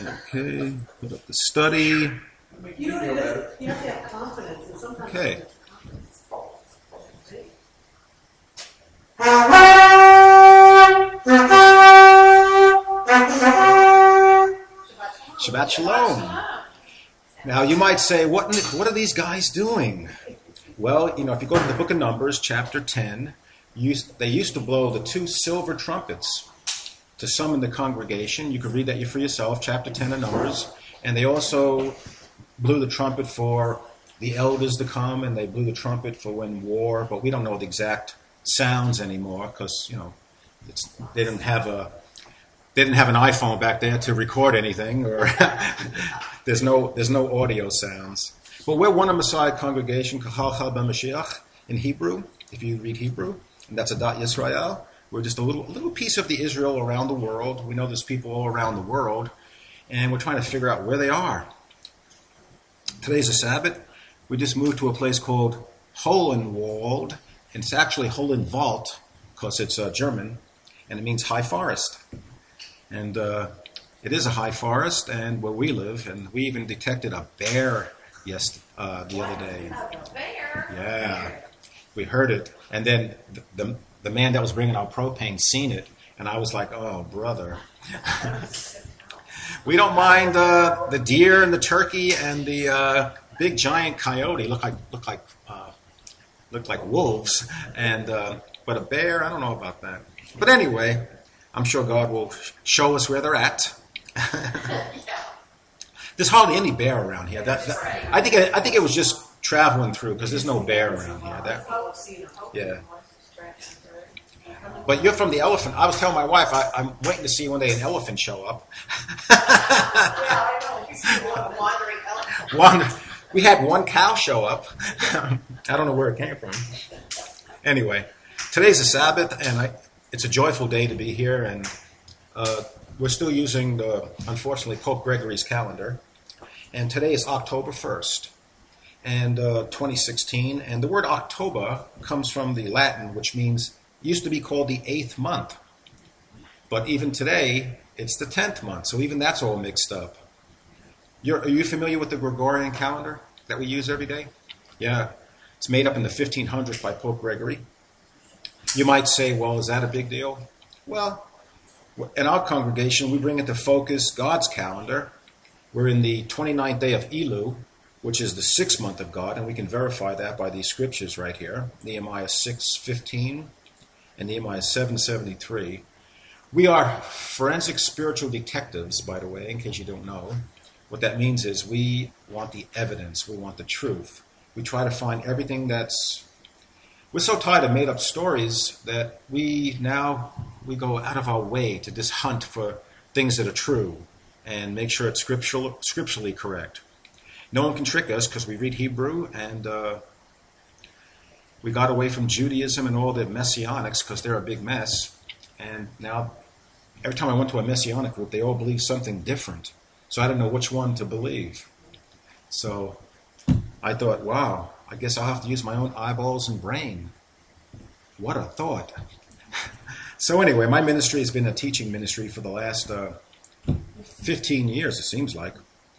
Okay, put up the study. You have to have confidence, and sometimes Okay. Shabbat Shalom. Now you might say, what are these guys doing? Well, if you go to the book of Numbers, chapter 10, they used to blow the 2 silver trumpets to summon the congregation. You can read that for yourself, chapter 10 of Numbers. And they also blew the trumpet for the elders to come, and they blew the trumpet for when war, but we don't know the exact sounds anymore because, they didn't have an iPhone back there to record anything, or there's no audio sounds. But we're one of Messiah congregation, Kahal Chal Ben-Mashiach, in Hebrew, if you read Hebrew, and that's a dot Yisrael. We're just a little piece of the Israel around the world. We know there's people all around the world, and we're trying to figure out where they are. Today's a Sabbath. We just moved to a place called Hohenwald, and it's actually Hohenwald because it's German, and it means high forest. And it is a high forest, and where we live, and we even detected a bear the other day. Bear? Yeah, we heard it, and then the man that was bringing our propane seen it, and I was like, oh, brother. We don't mind the deer and the turkey and the big giant coyote look like wolves, and but a bear, I don't know about that. But anyway, I'm sure God will show us where they're at. There's hardly any bear around here. I think it was just traveling through because there's no bear around here. Yeah. But you're from the elephant. I was telling my wife I'm waiting to see one day an elephant show up. I know. You see a wandering elephant. We had one cow show up. I don't know where it came from. Anyway, today's a Sabbath, and it's a joyful day to be here, and we're still using unfortunately, Pope Gregory's calendar. And today is October 1st, and 2016. And the word October comes from the Latin, which means, used to be called the 8th month. But even today, it's the 10th month, so even that's all mixed up. Are you familiar with the Gregorian calendar that we use every day? Yeah. It's made up in the 1500s by Pope Gregory. You might say, well, is that a big deal? Well, in our congregation, we bring into focus God's calendar. We're in the 29th day of Elul, which is the 6th month of God, and we can verify that by these scriptures right here, Nehemiah 6:15 and Nehemiah 7:73. We are forensic spiritual detectives, by the way, in case you don't know. What that means is we want the evidence, we want the truth. We try to find everything we're so tired of made-up stories that we go out of our way to just hunt for things that are true and make sure it's scripturally correct. No one can trick us because we read Hebrew, and we got away from Judaism and all the Messianics because they're a big mess. And now, every time I went to a Messianic group, they all believe something different. So I didn't know which one to believe. So I thought, wow, I guess I'll have to use my own eyeballs and brain. What a thought. So anyway, my ministry has been a teaching ministry for the last 15 years, it seems like.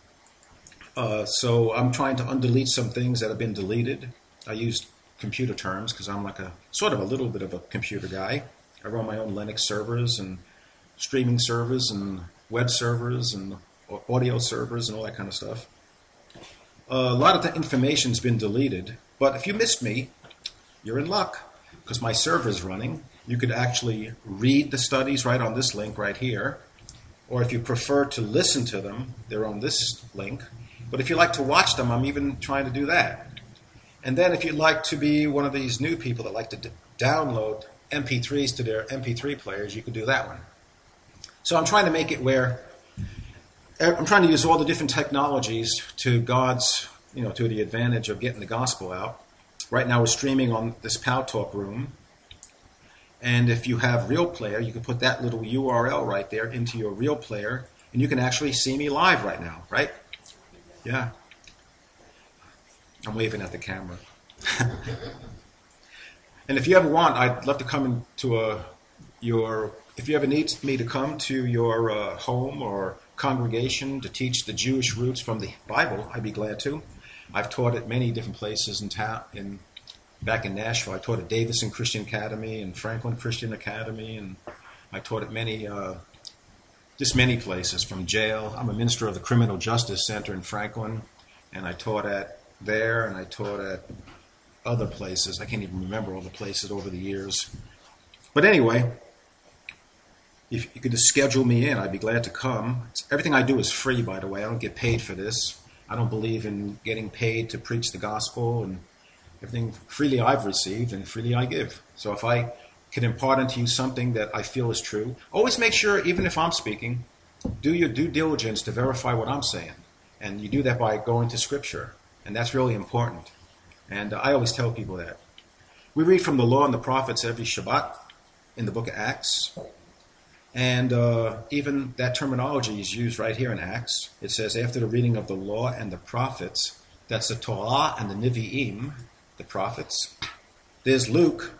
So I'm trying to undelete some things that have been deleted. I use computer terms because I'm like a little bit of a computer guy. I run my own Linux servers and streaming servers and web servers and audio servers and all that kind of stuff. A lot of the information's been deleted, but if you missed me, you're in luck because my server's running. You could actually read the studies right on this link right here, or if you prefer to listen to them, they're on this link. But if you like to watch them, I'm even trying to do that. And then if you'd like to be one of these new people that like to download MP3s to their MP3 players, you could do that one. So I'm trying to make it where I'm trying to use all the different technologies to God's, to the advantage of getting the gospel out. Right now we're streaming on this Pow Talk room. And if you have Real Player, you can put that little URL right there into your Real Player, and you can actually see me live right now, right? Yeah. I'm waving at the camera. And if you ever want, I'd love to come into if you ever need me to come to your home or congregation to teach the Jewish roots from the Bible, I'd be glad to. I've taught at many different places in town. Back in Nashville, I taught at Davison Christian Academy and Franklin Christian Academy, and I taught at many places, from jail. I'm a minister of the Criminal Justice Center in Franklin, and I taught at there, and I taught at other places. I can't even remember all the places over the years. But anyway, if you could just schedule me in, I'd be glad to come. Everything I do is free, by the way. I don't get paid for this. I don't believe in getting paid to preach the gospel, and everything freely I've received and freely I give. So if I can impart into you something that I feel is true, always make sure, even if I'm speaking, do your due diligence to verify what I'm saying. And you do that by going to Scripture. And that's really important. And I always tell people that. We read from the Law and the Prophets every Shabbat in the book of Acts. And even that terminology is used right here in Acts. It says, after the reading of the Law and the Prophets, that's the Torah and the Nevi'im, the prophets. There's Luke.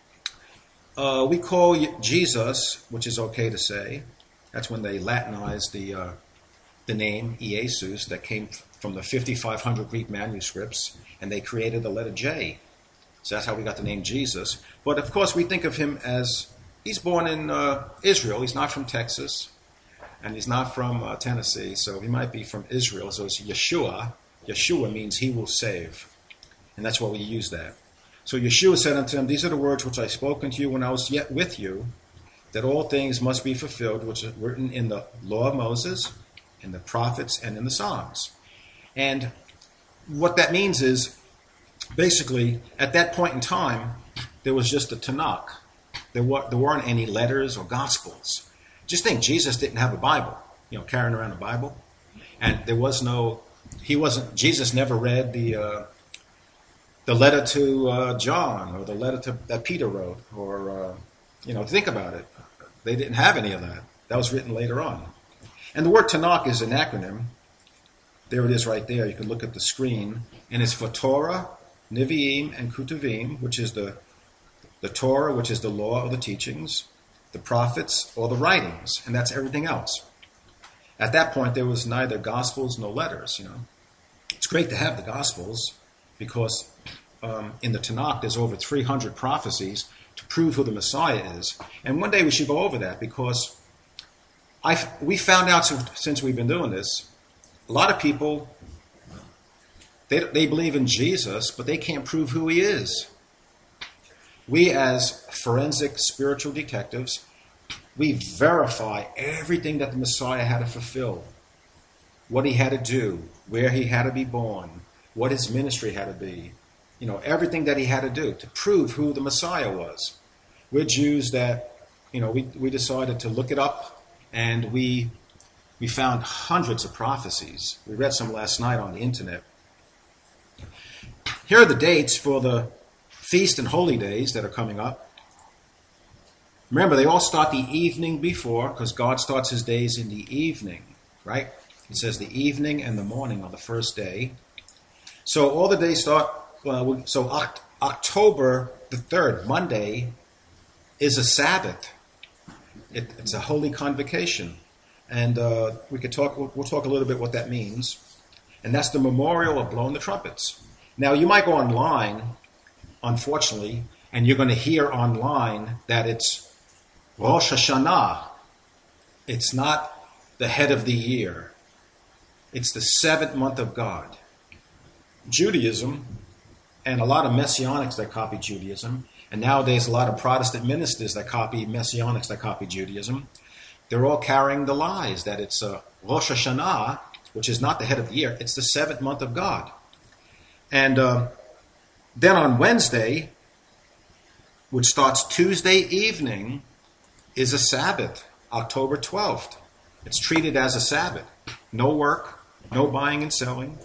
We call Jesus, which is okay to say. That's when they Latinized the name Iesus that came from the 5,500 Greek manuscripts, and they created the letter J. So that's how we got the name Jesus. But of course, we think of him as, he's born in Israel. He's not from Texas, and he's not from Tennessee, so he might be from Israel. So it's Yeshua. Yeshua means he will save. And that's why we use that. So Yeshua said unto them, these are the words which I spoke unto you when I was yet with you, that all things must be fulfilled, which is written in the law of Moses, in the prophets, and in the Psalms. And what that means is, basically, at that point in time, there was just the Tanakh. There weren't any letters or gospels. Just think, Jesus didn't have a Bible, carrying around a Bible. And there was no, Jesus never read the letter to John, or the letter that Peter wrote, or, think about it. They didn't have any of that. That was written later on. And the word Tanakh is an acronym. There it is right there. You can look at the screen. And it's for Torah, Nevi'im, and Ketuvim, which is the Torah, which is the law or the teachings, the prophets, or the writings. And that's everything else. At that point, there was neither gospels nor letters, It's great to have the gospels, because in the Tanakh, there's over 300 prophecies to prove who the Messiah is. And one day we should go over that, because we found out since we've been doing this, a lot of people, they believe in Jesus, but they can't prove who he is. We, as forensic spiritual detectives, we verify everything that the Messiah had to fulfill. What he had to do, where he had to be born, what his ministry had to be. Everything that he had to do to prove who the Messiah was. We're Jews that, we decided to look it up, and we found hundreds of prophecies. We read some last night on the internet. Here are the dates for the feast and holy days that are coming up. Remember, they all start the evening before, because God starts his days in the evening, right? It says the evening and the morning are the first day. So all the days start, October the 3rd, Monday, is a Sabbath. It's a holy convocation. And we'll talk a little bit what that means. And that's the memorial of blowing the trumpets. Now, you might go online, unfortunately, and you're going to hear online that it's Rosh Hashanah. It's not the head of the year. It's the 7th month of God. Judaism, and a lot of Messianics that copy Judaism, and nowadays a lot of Protestant ministers that copy Messianics that copy Judaism, they're all carrying the lies that it's Rosh Hashanah, which is not the head of the year. It's the 7th month of God. And then on Wednesday, which starts Tuesday evening, is a Sabbath, October 12th. It's treated as a Sabbath. No work, no buying and selling.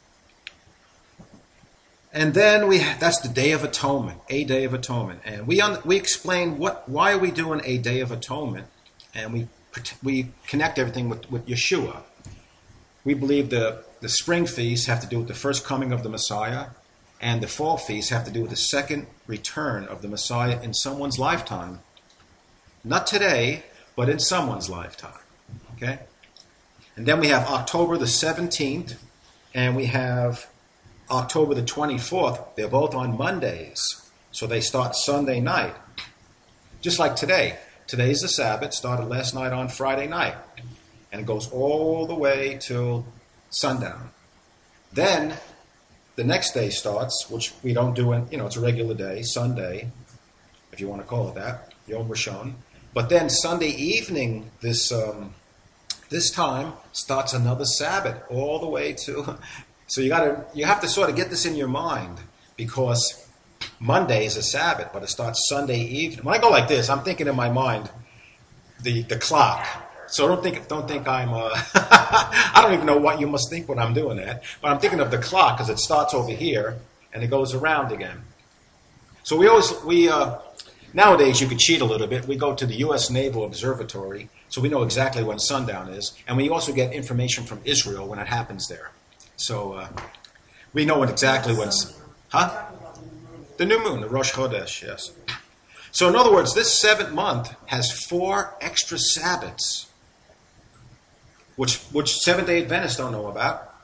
And then that's the Day of Atonement, a Day of Atonement. And we explain why are we doing a Day of Atonement, and we connect everything with Yeshua. We believe the spring feasts have to do with the first coming of the Messiah, and the fall feasts have to do with the second return of the Messiah in someone's lifetime. Not today, but in someone's lifetime. Okay? And then we have October the 17th, and we have October the 24th. They're both on Mondays, so they start Sunday night. Just like today. Today's the Sabbath, started last night on Friday night, and it goes all the way till sundown. Then the next day starts, which we don't do, it's a regular day, Sunday, if you want to call it that, Yom Rishon. But then Sunday evening, this time starts another Sabbath, all the way to. So you have to sort of get this in your mind, because Monday is a Sabbath, but it starts Sunday evening. When I go like this, I'm thinking in my mind the clock. So don't think I'm. I don't even know what you must think when I'm doing that, but I'm thinking of the clock because it starts over here and it goes around again. So we nowadays you could cheat a little bit. We go to the U.S. Naval Observatory, so we know exactly when sundown is, and we also get information from Israel when it happens there. So we know exactly when. The new moon, the Rosh Chodesh, yes. So in other words, this 7th month has 4 extra Sabbaths, which Seventh-day Adventists don't know about,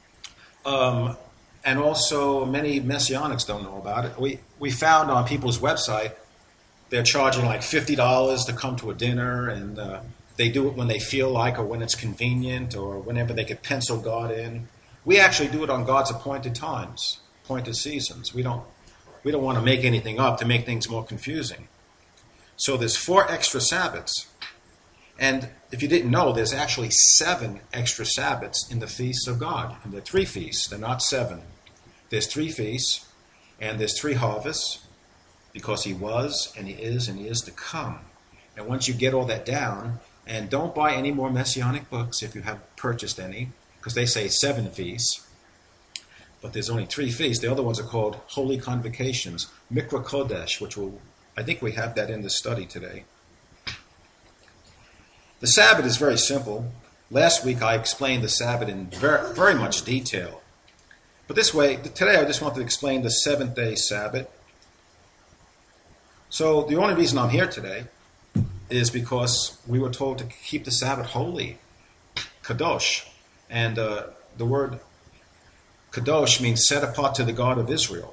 and also many Messianics don't know about it. We found on people's website they're charging like $50 to come to a dinner, and they do it when they feel like or when it's convenient or whenever they could pencil God in. We actually do it on God's appointed times, appointed seasons. We don't want to make anything up to make things more confusing. So there's 4 extra Sabbaths. And if you didn't know, there's actually 7 extra Sabbaths in the feasts of God. And there are 3 feasts. They're not 7. There's 3 feasts, and there's 3 harvests, because he was, and he is to come. And once you get all that down, and don't buy any more Messianic books if you have purchased any, because they say 7 feasts. But there's only 3 feasts. The other ones are called Holy Convocations, Mikra Kodesh, which I think we have that in the study today. The Sabbath is very simple. Last week I explained the Sabbath in very, very much detail. But today I just want to explain the 7th-day Sabbath. So the only reason I'm here today is because we were told to keep the Sabbath holy, Kadosh. And the word Kadosh means set apart to the God of Israel.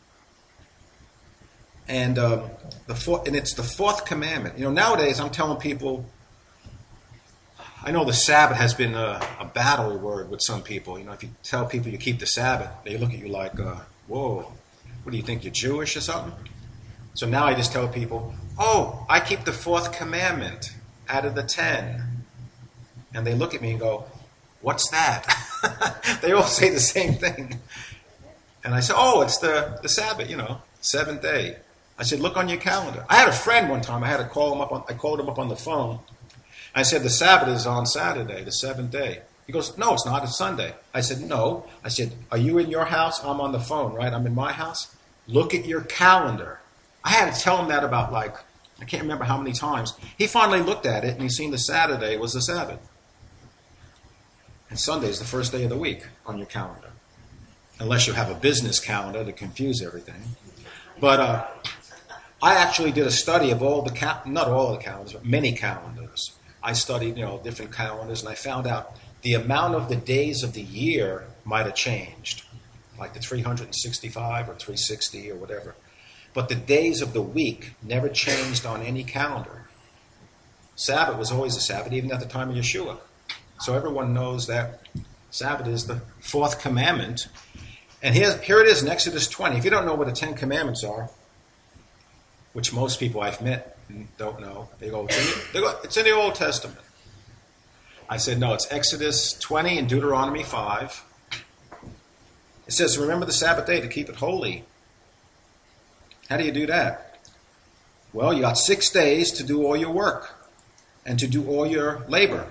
And it's the 4th commandment. Nowadays I'm telling people, I know the Sabbath has been a battle word with some people. If you tell people you keep the Sabbath, they look at you like, whoa, what do you think, you're Jewish or something? So now I just tell people, I keep the 4th commandment out of the 10. And they look at me and go, what's that? They all say the same thing. And I say, it's the Sabbath, 7th day. I said, look on your calendar. I had a friend one time, I called him up on the phone. I said, the Sabbath is on Saturday, the 7th day. He goes, no, it's not, it's Sunday. I said, no. I said, are you in your house? I'm on the phone, right? I'm in my house. Look at your calendar. I had to tell him that about I can't remember how many times. He finally looked at it and he seen the Saturday was the Sabbath. And Sunday is the first day of the week on your calendar. Unless you have a business calendar to confuse everything. But I actually did a study of not all the calendars, but many calendars. I studied, different calendars, and I found out the amount of the days of the year might have changed, like the 365 or 360 or whatever. But the days of the week never changed on any calendar. Sabbath was always a Sabbath, even at the time of Yeshua. So everyone knows that Sabbath is the 4th commandment. And here it is in Exodus 20. If you don't know what the 10 commandments are, which most people I've met don't know, they go, it's in the Old Testament. I said, no, it's Exodus 20 and Deuteronomy 5. It says, remember the Sabbath day to keep it holy. How do you do that? Well, you got 6 days to do all your work and to do all your labor.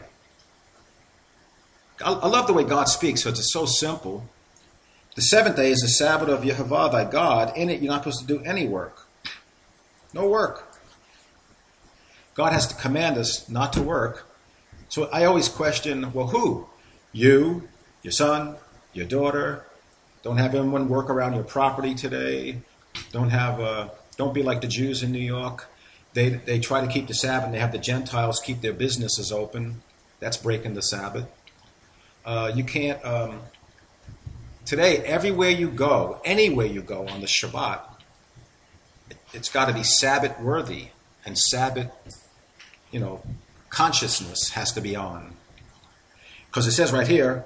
I love the way God speaks, so it's so simple. The 7th day is the Sabbath of Yehovah thy God. In it, you're not supposed to do any work. No work. God has to command us not to work. So I always question, well, who? You, your son, your daughter. Don't have anyone work around your property today. Don't be like the Jews in New York. They try to keep the Sabbath, and they have the Gentiles keep their businesses open. That's breaking the Sabbath. You can't. Today, everywhere you go, anywhere you go on the Shabbat, it's got to be Sabbath worthy, and Sabbath, consciousness has to be on. Because it says right here,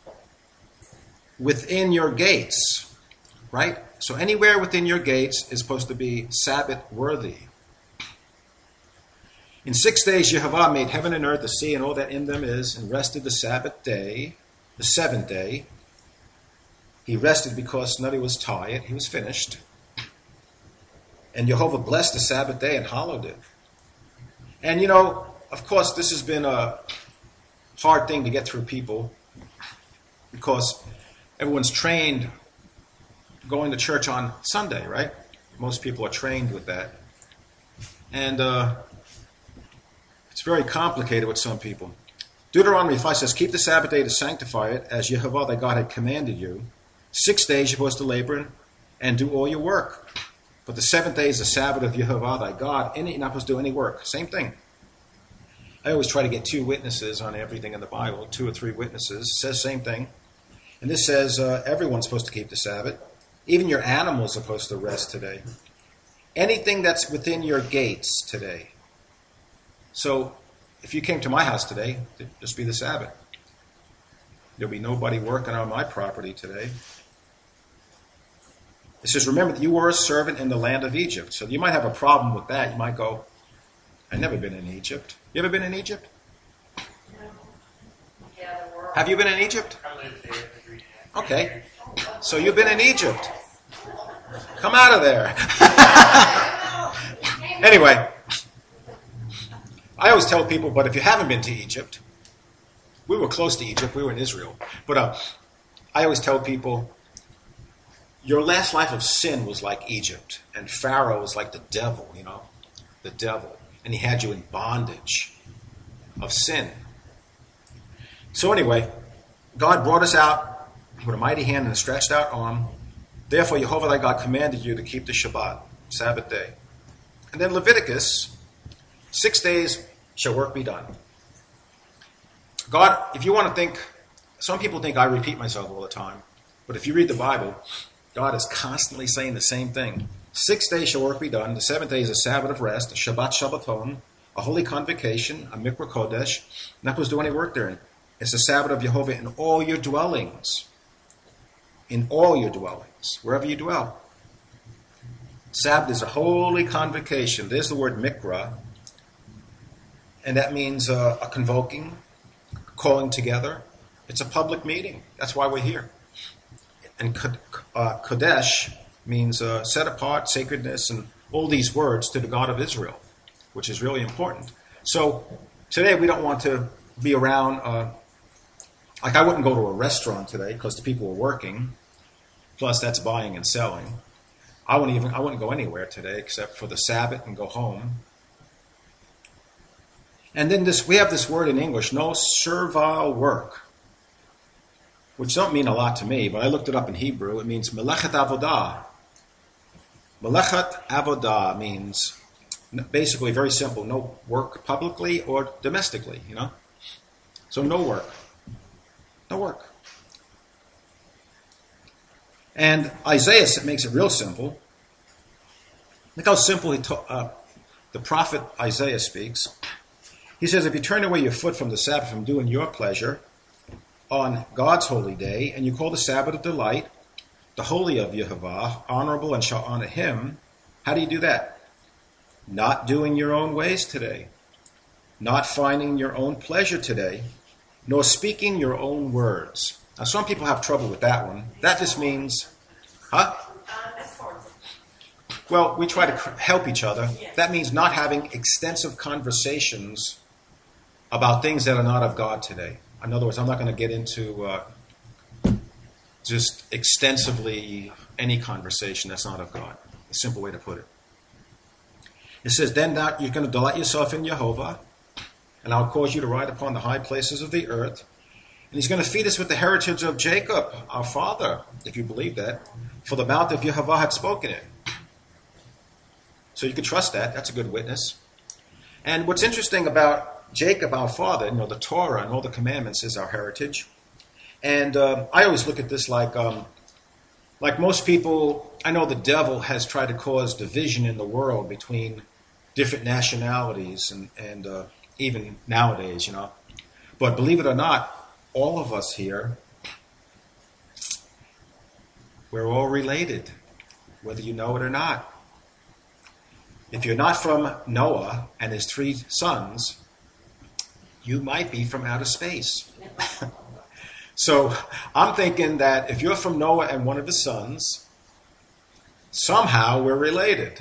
within your gates, right? So anywhere within your gates is supposed to be Sabbath worthy. In 6 days, Yehovah made heaven and earth, the sea, and all that in them is, and rested the Sabbath day, the seventh day. He rested because Nutty was tired. He was finished. And Yehovah blessed the Sabbath day and hallowed it. And, of course, this has been a hard thing to get through people because everyone's trained going to church on Sunday, right? Most people are trained with that. And it's very complicated with some people. Deuteronomy 5 says, keep the Sabbath day to sanctify it as Yehovah thy God had commanded you. 6 days you're supposed to labor and do all your work. But the seventh day is the Sabbath of Yehovah thy God. In it, you're not supposed to do any work. Same thing. I always try to get 2 witnesses on everything in the Bible, 2 or 3 witnesses. It says same thing. And this says everyone's supposed to keep the Sabbath. Even your animals are supposed to rest today. Anything that's within your gates today. So if you came to my house today, it'd just be the Sabbath. There'll be nobody working on my property today. It says, remember that you were a servant in the land of Egypt. So you might have a problem with that. You might go, I've never been in Egypt. You ever been in Egypt? Have you been in Egypt? Okay. So you've been in Egypt. Come out of there. Anyway, I always tell people, but if you haven't been to Egypt, we were close to Egypt. We were in Israel. But I always tell people, your last life of sin was like Egypt. And Pharaoh was like the devil, the devil. And he had you in bondage of sin. So anyway, God brought us out with a mighty hand and a stretched out arm. Therefore, Yehovah thy God commanded you to keep the Shabbat, Sabbath day. And then Leviticus, 6 days shall work be done. God, if you want to think, some people think I repeat myself all the time. But if you read the Bible, God is constantly saying the same thing. 6 days shall work be done. The seventh day is a Sabbath of rest, a Shabbat Shabbaton, a holy convocation, a Mikra Kodesh. Not supposed to do any work there. It's the Sabbath of Yehovah in all your dwellings. In all your dwellings, wherever you dwell. Sabbath is a holy convocation. There's the word Mikra. And that means a convoking, calling together. It's a public meeting. That's why we're here. And Kodesh means set apart, sacredness, and all these words to the God of Israel, which is really important. So today we don't want to be around, like I wouldn't go to a restaurant today because the people were working. Plus that's buying and selling. I wouldn't go anywhere today except for the Sabbath and go home. And then we have this word in English, no servile work, which don't mean a lot to me, but I looked it up in Hebrew. It means melechet avodah. Melechet avodah means basically very simple, no work publicly or domestically, So no work. No work. And Isaiah makes it real simple. Look how simple the prophet Isaiah speaks. He says, if you turn away your foot from the Sabbath, from doing your pleasure on God's holy day, and you call the Sabbath a delight, the holy of Yehovah, honorable, and shall honor him, how do you do that? Not doing your own ways today, not finding your own pleasure today, nor speaking your own words. Now, some people have trouble with that one. That just means, well, we try to help each other. That means not having extensive conversations about things that are not of God today. In other words, I'm not going to get into just extensively any conversation that's not of God. A simple way to put it. It says, then that you're going to delight yourself in Yehovah, and I'll cause you to ride upon the high places of the earth. And he's going to feed us with the heritage of Jacob, our father, if you believe that, for the mouth of Yehovah had spoken it. So you can trust that. That's a good witness. And what's interesting about Jacob, our father, the Torah and all the commandments is our heritage. And I always look at this like most people, I know the devil has tried to cause division in the world between different nationalities and even nowadays, But believe it or not, all of us here, we're all related, whether you know it or not. If you're not from Noah and his 3 sons, you might be from outer space. So I'm thinking that if you're from Noah and one of his sons, somehow we're related.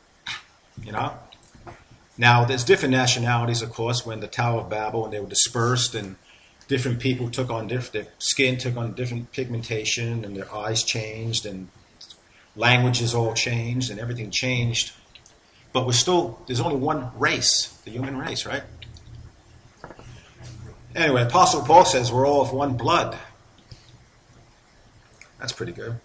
Now, there's different nationalities, of course, when the Tower of Babel, and they were dispersed, and different people took on their skin took on different pigmentation, and their eyes changed, and languages all changed, and everything changed. But there's only one race, the human race, right? Anyway, Apostle Paul says we're all of one blood. That's pretty good.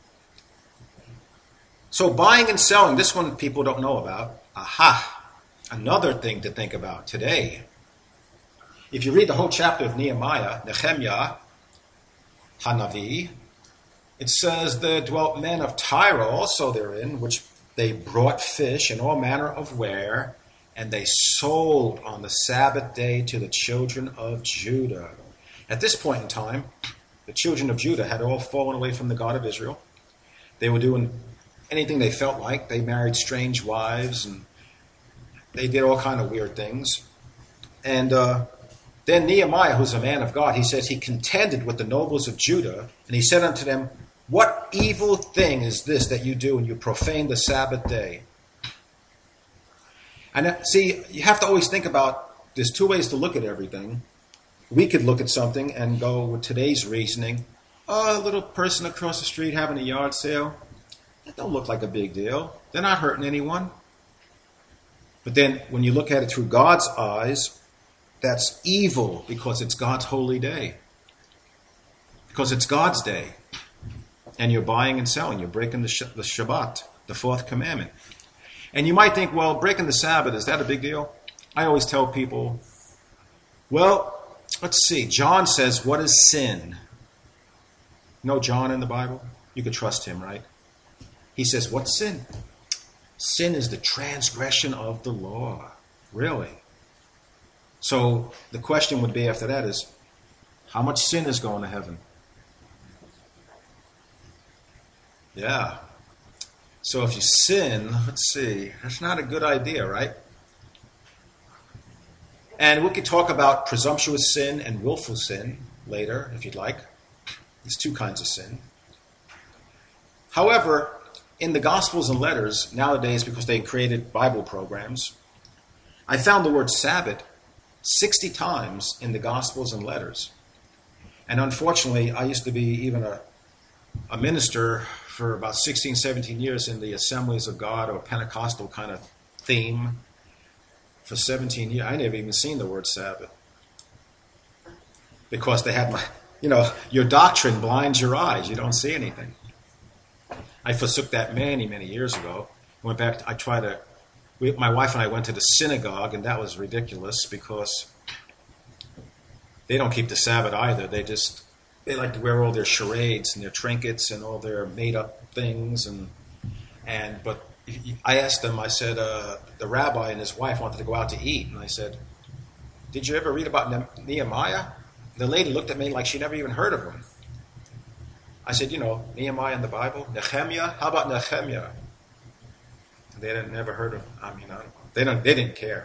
So buying and selling, this one people don't know about. Aha! Another thing to think about today. If you read the whole chapter of Nehemiah, Hanavi, it says there dwelt men of Tyre also therein, which they brought fish and all manner of ware, and they sold on the Sabbath day to the children of Judah. At this point in time, the children of Judah had all fallen away from the God of Israel. They were doing anything they felt like. They married strange wives, and they did all kind of weird things. And then Nehemiah, who's a man of God, he says he contended with the nobles of Judah, and he said unto them, "What evil thing is this that you do, and you profane the Sabbath day?" And see, you have to always think about, there's 2 ways to look at everything. We could look at something and go with today's reasoning, a little person across the street having a yard sale, that don't look like a big deal. They're not hurting anyone. But then when you look at it through God's eyes, that's evil because it's God's holy day. Because it's God's day. And you're buying and selling. You're breaking the Shabbat, the 4th commandment. And you might think, well, breaking the Sabbath, is that a big deal? I always tell people, well, let's see. John says, what is sin? You know John in the Bible? You could trust him, right? He says, what's sin? Sin is the transgression of the law. Really? So the question would be after that is, how much sin is going to heaven? Yeah. So if you sin, let's see, that's not a good idea, right? And we could talk about presumptuous sin and willful sin later, if you'd like. There's 2 kinds of sin. However, in the Gospels and letters, nowadays, because they created Bible programs, I found the word Sabbath 60 times in the Gospels and letters. And unfortunately, I used to be even a minister for about 16, 17 years in the Assemblies of God or Pentecostal kind of theme. For 17 years, I never even seen the word Sabbath. Because they had your doctrine blinds your eyes. You don't see anything. I forsook that many, many years ago. Went back, my wife and I went to the synagogue, and that was ridiculous because they don't keep the Sabbath either. They like to wear all their charades and their trinkets and all their made-up things. But I asked them, I said, the rabbi and his wife wanted to go out to eat. And I said, did you ever read about Nehemiah? The lady looked at me like she never even heard of him. I said, Nehemiah in the Bible? Nehemiah? How about Nehemiah? They never heard of him. They didn't care.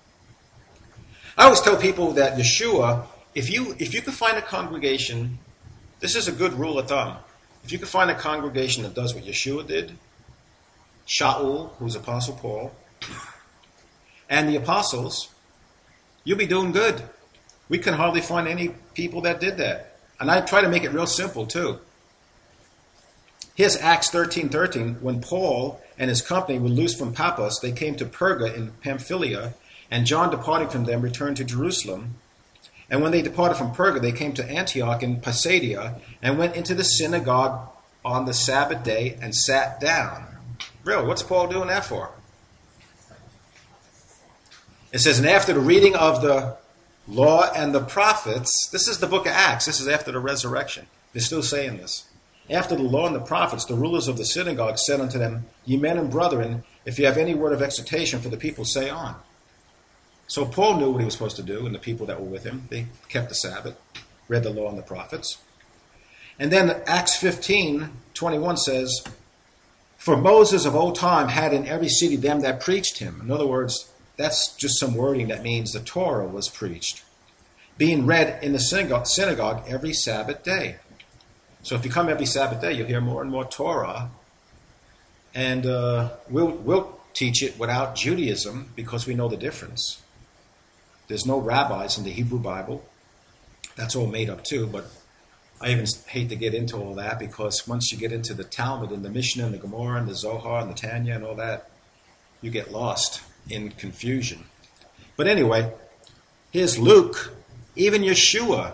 I always tell people that Yeshua, if you could find a congregation, this is a good rule of thumb. If you could find a congregation that does what Yeshua did, Shaul, who's Apostle Paul, and the apostles, you'll be doing good. We can hardly find any people that did that. And I try to make it real simple too. Here's Acts 13:13. When Paul and his company were loosed from Paphos, they came to Perga in Pamphylia, and John, departing from them, returned to Jerusalem. And when they departed from Perga, they came to Antioch in Pisidia, and went into the synagogue on the Sabbath day and sat down. Really, what's Paul doing that for? It says, and after the reading of the law and the prophets. This is the book of Acts. This is after the resurrection. They're still saying this. After the law and the prophets, the rulers of the synagogue said unto them, Ye men and brethren, if you have any word of exhortation for the people, say on. So Paul knew what he was supposed to do, and the people that were with him. They kept the Sabbath, read the law and the prophets. And then Acts 15:21 says, For Moses of old time had in every city them that preached him. In other words, that's just some wording that means the Torah was preached, being read in the synagogue every Sabbath day. So if you come every Sabbath day, you'll hear more and more Torah. And we'll teach it without Judaism because we know the difference. There's no rabbis in the Hebrew Bible. That's all made up too, but I even hate to get into all that because once you get into the Talmud and the Mishnah and the Gemara and the Zohar and the Tanya and all that, you get lost in confusion. But anyway, here's Luke, even Yeshua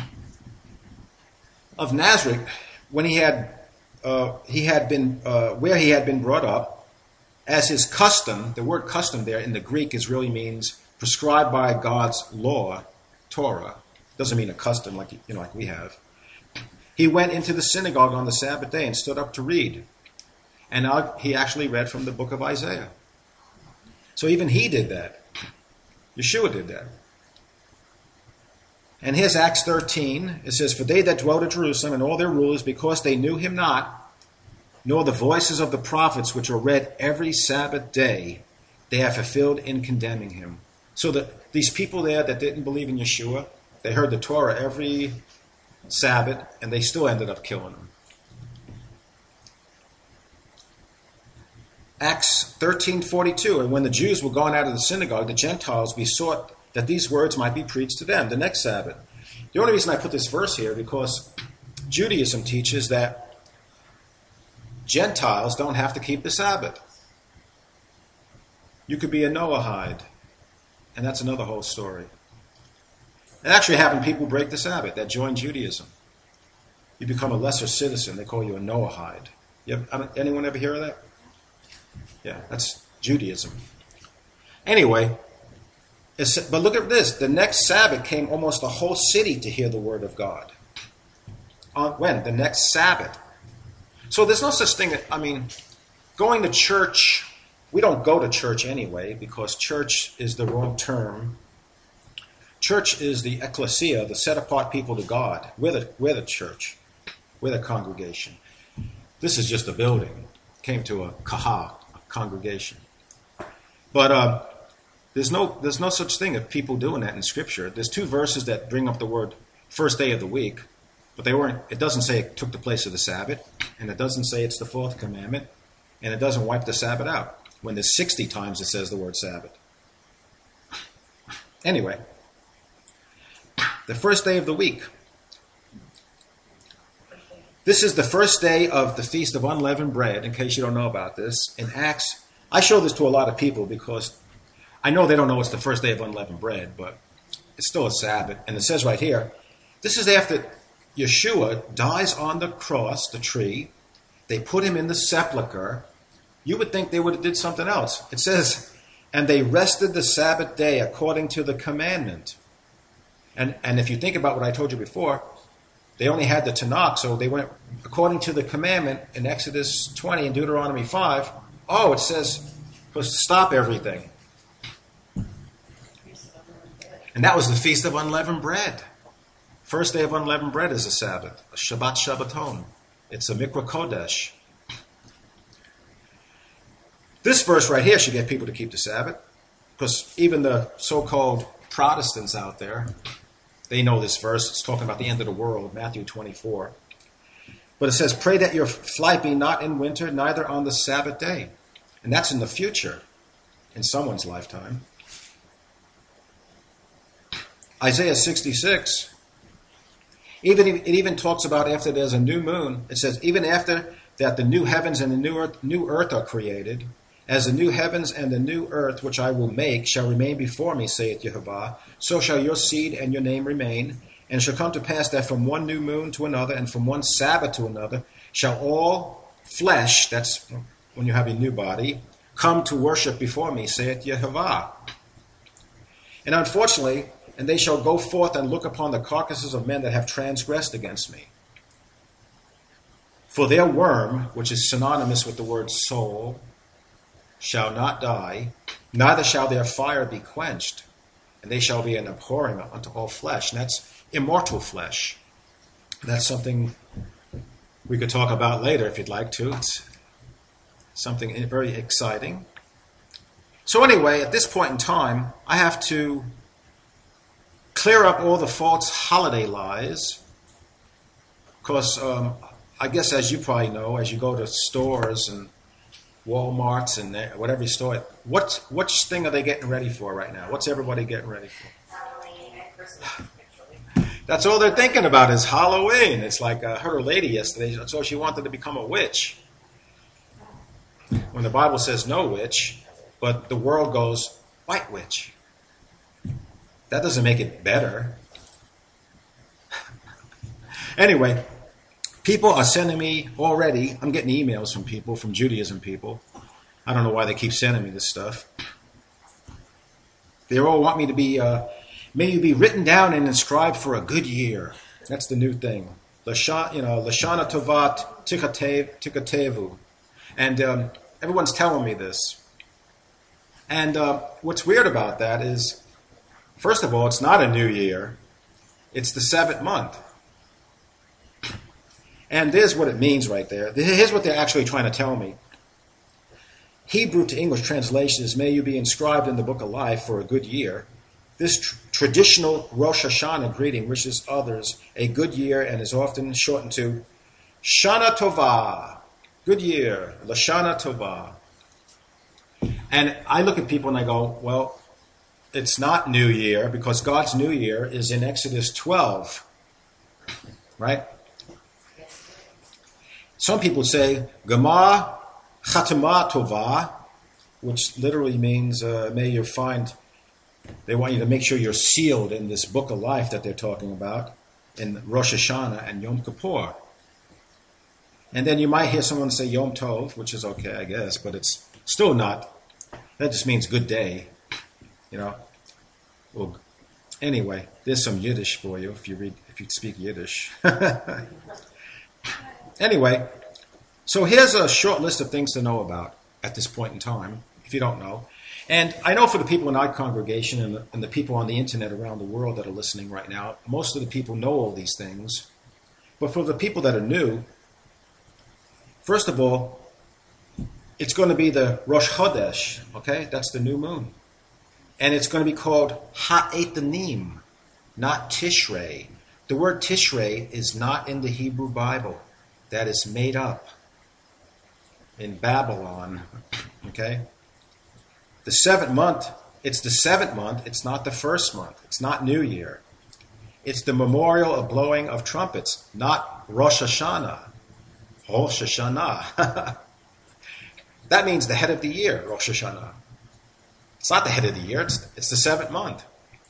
of Nazareth, when he had been where he had been brought up, as his custom. The word custom there in the Greek really means prescribed by God's law, Torah. Doesn't mean a custom like we have. He went into the synagogue on the Sabbath day and stood up to read, and he actually read from the book of Isaiah. So even he did that. Yeshua did that. And here's Acts 13. It says, For they that dwelt at Jerusalem and all their rulers, because they knew him not, nor the voices of the prophets which were read every Sabbath day, they have fulfilled in condemning him. So these people there that didn't believe in Yeshua, they heard the Torah every Sabbath, and they still ended up killing him. Acts 13:42, and when the Jews were gone out of the synagogue, the Gentiles besought that these words might be preached to them the next Sabbath. The only reason I put this verse here because Judaism teaches that Gentiles don't have to keep the Sabbath. You could be a Noahide, and that's another whole story. It actually happened, people break the Sabbath that join Judaism. You become a lesser citizen, they call you a Noahide. Anyone ever hear of that? Yeah, that's Judaism. Anyway, but look at this. The next Sabbath came almost the whole city to hear the word of God. When? The next Sabbath. So there's no such thing, going to church, we don't go to church anyway because church is the wrong term. Church is the ecclesia, the set-apart people to God. We're the church. We're the congregation. This is just a building. Came to a kahal, a congregation. But there's no such thing of people doing that in Scripture. There's two verses that bring up the word first day of the week, but they weren't. It doesn't say it took the place of the Sabbath, and it doesn't say it's the fourth commandment, and it doesn't wipe the Sabbath out. When there's 60 times it says the word Sabbath. Anyway, the first day of the week. This is the first day of the Feast of Unleavened Bread, in case you don't know about this. In Acts, I show this to a lot of people because I know they don't know it's the first day of unleavened bread, but it's still a Sabbath. And it says right here, this is after Yeshua dies on the cross, the tree. They put him in the sepulcher. You would think they would have did something else. It says, and they rested the Sabbath day according to the commandment. And if you think about what I told you before, they only had the Tanakh, so they went according to the commandment in Exodus 20 and Deuteronomy 5. Oh, it says, stop everything. And that was the Feast of Unleavened Bread. First day of unleavened bread is a Sabbath, a Shabbat Shabbaton. It's a Mikra Kodesh. This verse right here should get people to keep the Sabbath, because even the so-called Protestants out there, they know this verse. It's talking about the end of the world, Matthew 24. But it says, pray that your flight be not in winter, neither on the Sabbath day. And that's in the future, in someone's lifetime. Isaiah 66, it even talks about after there's a new moon. It says, even after that the new heavens and the new earth are created, as the new heavens and the new earth which I will make shall remain before me, saith Yehovah, so shall your seed and your name remain. And it shall come to pass that from one new moon to another, and from one Sabbath to another, shall all flesh, that's when you have a new body, come to worship before me, saith Yehovah. And unfortunately, and they shall go forth and look upon the carcasses of men that have transgressed against me. For their worm, which is synonymous with the word soul, shall not die, neither shall their fire be quenched, and they shall be an abhorring unto all flesh. And that's immortal flesh. That's something we could talk about later if you'd like to. It's something very exciting. So anyway, at this point in time, I have to clear up all the false holiday lies, because I guess, as you probably know, as you go to stores and Walmarts and whatever store, which thing are they getting ready for right now? What's everybody getting ready for? Halloween and Christmas, actually. That's all they're thinking about is Halloween. It's like I heard a lady yesterday, so she wanted to become a witch. When the Bible says no witch, but the world goes, white witch. That doesn't make it better. Anyway, people are sending me already, I'm getting emails from people, from Judaism people. I don't know why they keep sending me this stuff. They all want me to be, may you be written down and inscribed for a good year. That's the new thing. Lashana Tovat Tikatevu. And everyone's telling me this. And what's weird about that is, first of all, it's not a new year. It's the 7th month. And there's what it means right there. Here's what they're actually trying to tell me. Hebrew to English translation is, may you be inscribed in the book of life for a good year. This traditional Rosh Hashanah greeting wishes others a good year and is often shortened to Shana Tova, good year, Lashana Tova. And I look at people and I go, well, it's not New Year, because God's New Year is in Exodus 12, right? Some people say Gama Chatama Tova, which literally means may you find. They want you to make sure you're sealed in this book of life that they're talking about in Rosh Hashanah and Yom Kippur. And then you might hear someone say Yom Tov, which is okay, I guess, but it's still not. That just means good day, you know. Well, anyway, there's some Yiddish for you if you speak Yiddish. Anyway, so here's a short list of things to know about at this point in time, if you don't know. And I know for the people in our congregation and the people on the internet around the world that are listening right now, most of the people know all these things. But for the people that are new, first of all, it's going to be the Rosh Chodesh, okay? That's the new moon. And it's going to be called Ha'etanim, not Tishrei. The word Tishrei is not in the Hebrew Bible. That is made up in Babylon, okay? The 7th month, it's the 7th month, it's not the 1st month. It's not New Year. It's the memorial of blowing of trumpets, not Rosh Hashanah. Rosh Hashanah. That means the head of the year, Rosh Hashanah. It's not the head of the year, it's the 7th month.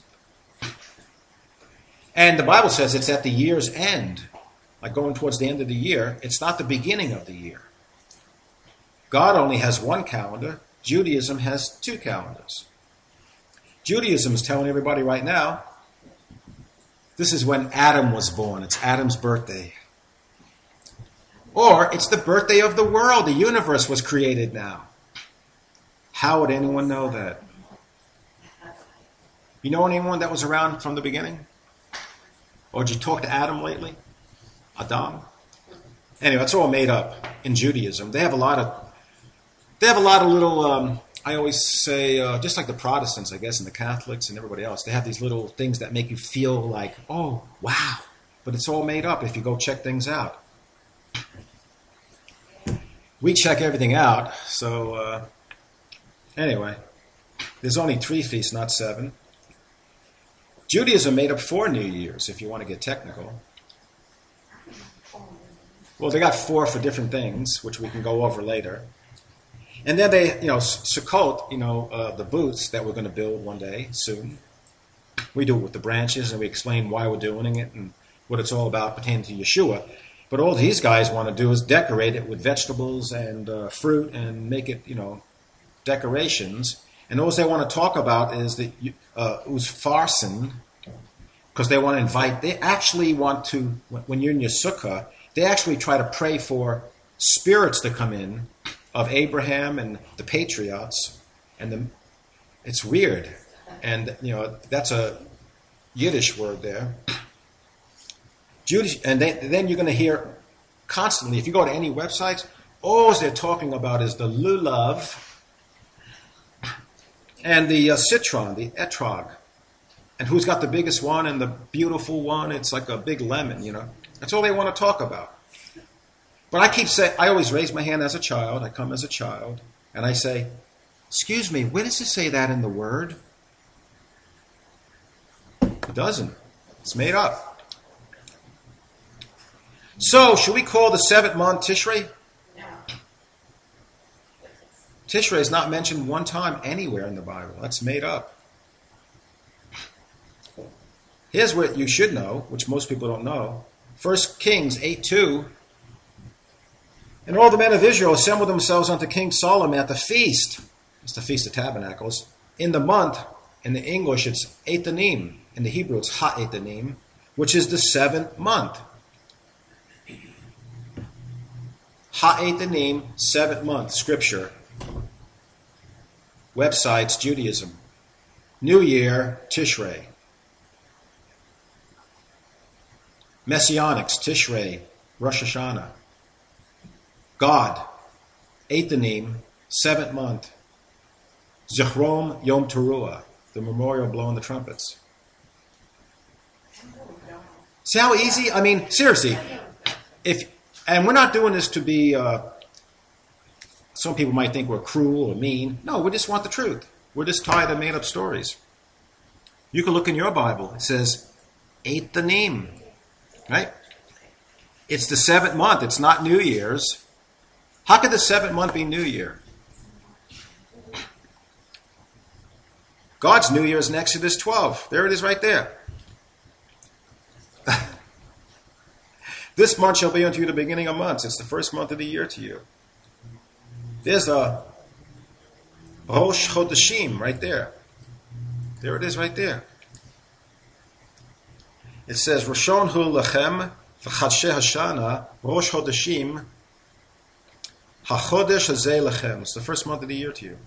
And the Bible says it's at the year's end, like going towards the end of the year. It's not the beginning of the year. God only has one calendar. Judaism has 2 calendars. Judaism is telling everybody right now, this is when Adam was born. It's Adam's birthday. Or it's the birthday of the world. The universe was created now. How would anyone know that? You know anyone that was around from the beginning? Or did you talk to Adam lately? Adam? Anyway, it's all made up in Judaism. They have a lot of little, I always say, just like the Protestants, I guess, and the Catholics and everybody else, they have these little things that make you feel like, oh, wow. But it's all made up if you go check things out. We check everything out, so anyway, there's only 3 feasts, not 7. Judaism made up 4 New Years, if you want to get technical. Well, they got 4 for different things, which we can go over later. And then they, Sukkot, the booths that we're going to build one day, soon. We do it with the branches, and we explain why we're doing it and what it's all about pertaining to Yeshua. But all these guys want to do is decorate it with vegetables and fruit and make it, decorations. And all they want to talk about is the Usfarsin, because they want to invite, they actually want to, when you're in your sukkah, they actually try to pray for spirits to come in of Abraham and the patriots. And it's weird. And, that's a Yiddish word there. And then you're going to hear constantly, if you go to any websites, all they're talking about is the lulav and the citron, the etrog. And who's got the biggest one and the beautiful one? It's like a big lemon, That's all they want to talk about. But I keep saying, I always raise my hand as a child. I come as a child. And I say, excuse me, where does it say that in the Word? It doesn't. It's made up. So, should we call the 7th month Tishrei? No. Tishrei is not mentioned one time anywhere in the Bible. That's made up. Here's what you should know, which most people don't know. 1 Kings 8:2. And all the men of Israel assembled themselves unto King Solomon at the feast. It's the Feast of Tabernacles. In the month, in the English, it's Etanim. In the Hebrew, it's Ha-Etanim, which is the 7th month. Ha-Etanim, 7th month, scripture. Websites, Judaism. New Year, Tishrei. Messianics, Tishrei, Rosh Hashanah. God, Etanim, 7th month. Zichron Yom Teruah, the memorial blowing the trumpets. See how easy? I mean, seriously. And we're not doing this to be, some people might think we're cruel or mean. No, we just want the truth. We're just tired of made up stories. You can look in your Bible. It says, Etanim, right? It's the 7th month. It's not New Year's. How could the 7th month be New Year? God's New Year is in Exodus 12. There it is right there. This month shall be unto you the beginning of months. It's the first month of the year to you. There's a Rosh Chodeshim right there. There it is right there. It says, Roshon hu lechem v'chadshe hashana Rosh Chodeshim hachodesh hazeh lechem. It's the first month of the year to you.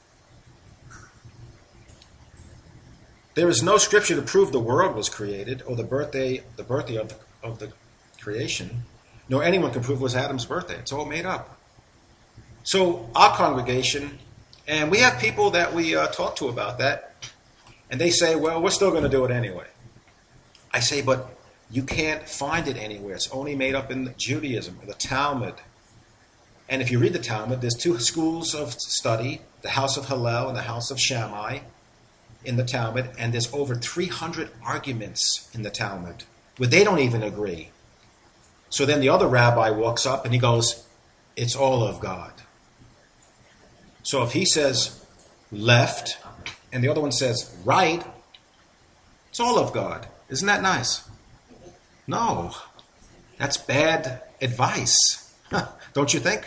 There is no scripture to prove the world was created or the birthday of the creation, nor anyone can prove it was Adam's birthday. It's all made up. So our congregation, and we have people that we talk to about that, and they say, well, we're still going to do it anyway. I say, but you can't find it anywhere. It's only made up in Judaism, or the Talmud. And if you read the Talmud, there's 2 schools of study, the house of Hillel and the house of Shammai in the Talmud, and there's over 300 arguments in the Talmud where they don't even agree. So then the other rabbi walks up and he goes, it's all of God. So if he says left and the other one says right, it's all of God. Isn't that nice? No, that's bad advice. Don't you think?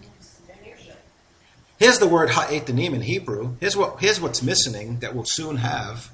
Here's the word ha'etanim in Hebrew. Here's what's missing that we'll soon have.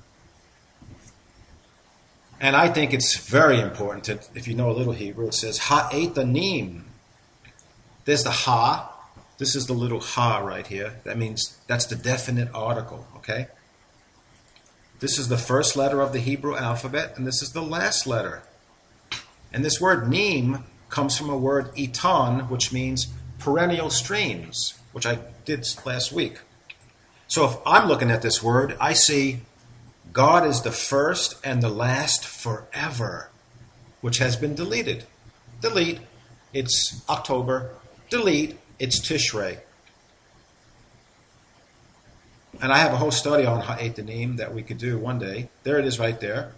And I think it's very important, if you know a little Hebrew, it says ha'etanim. There's the ha. This is the little ha right here. That means that's the definite article, okay? This is the first letter of the Hebrew alphabet, and this is the last letter. And this word neem comes from a word etan, which means perennial streams, which I did last week. So if I'm looking at this word, I see God is the first and the last forever, which has been deleted. Delete, it's October. Delete, it's Tishrei. And I have a whole study on Ha'etanim that we could do one day. There it is right there.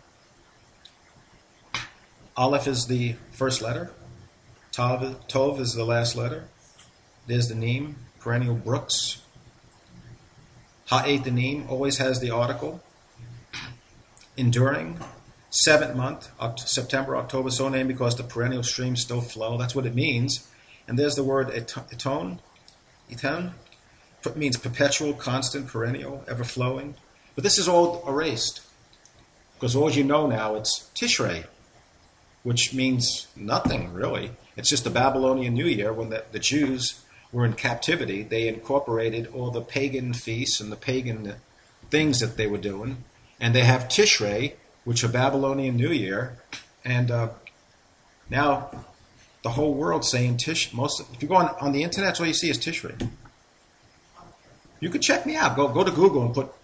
Aleph is the first letter. Tov is the last letter. There's the Neem, perennial brooks. Ha'etanim always has the article. Enduring. 7th month, September, October, so named because the perennial streams still flow. That's what it means. And there's the word eton. Eton means perpetual, constant, perennial, ever-flowing. But this is all erased. Because all you know now, it's Tishrei, which means nothing, really. It's just the Babylonian New Year. When the Jews were in captivity, they incorporated all the pagan feasts and the pagan things that they were doing. And they have Tishrei, which is a Babylonian New Year. And now the whole world's saying if you go on the internet, that's all you see is Tishrei. You could check me out. Go to Google and put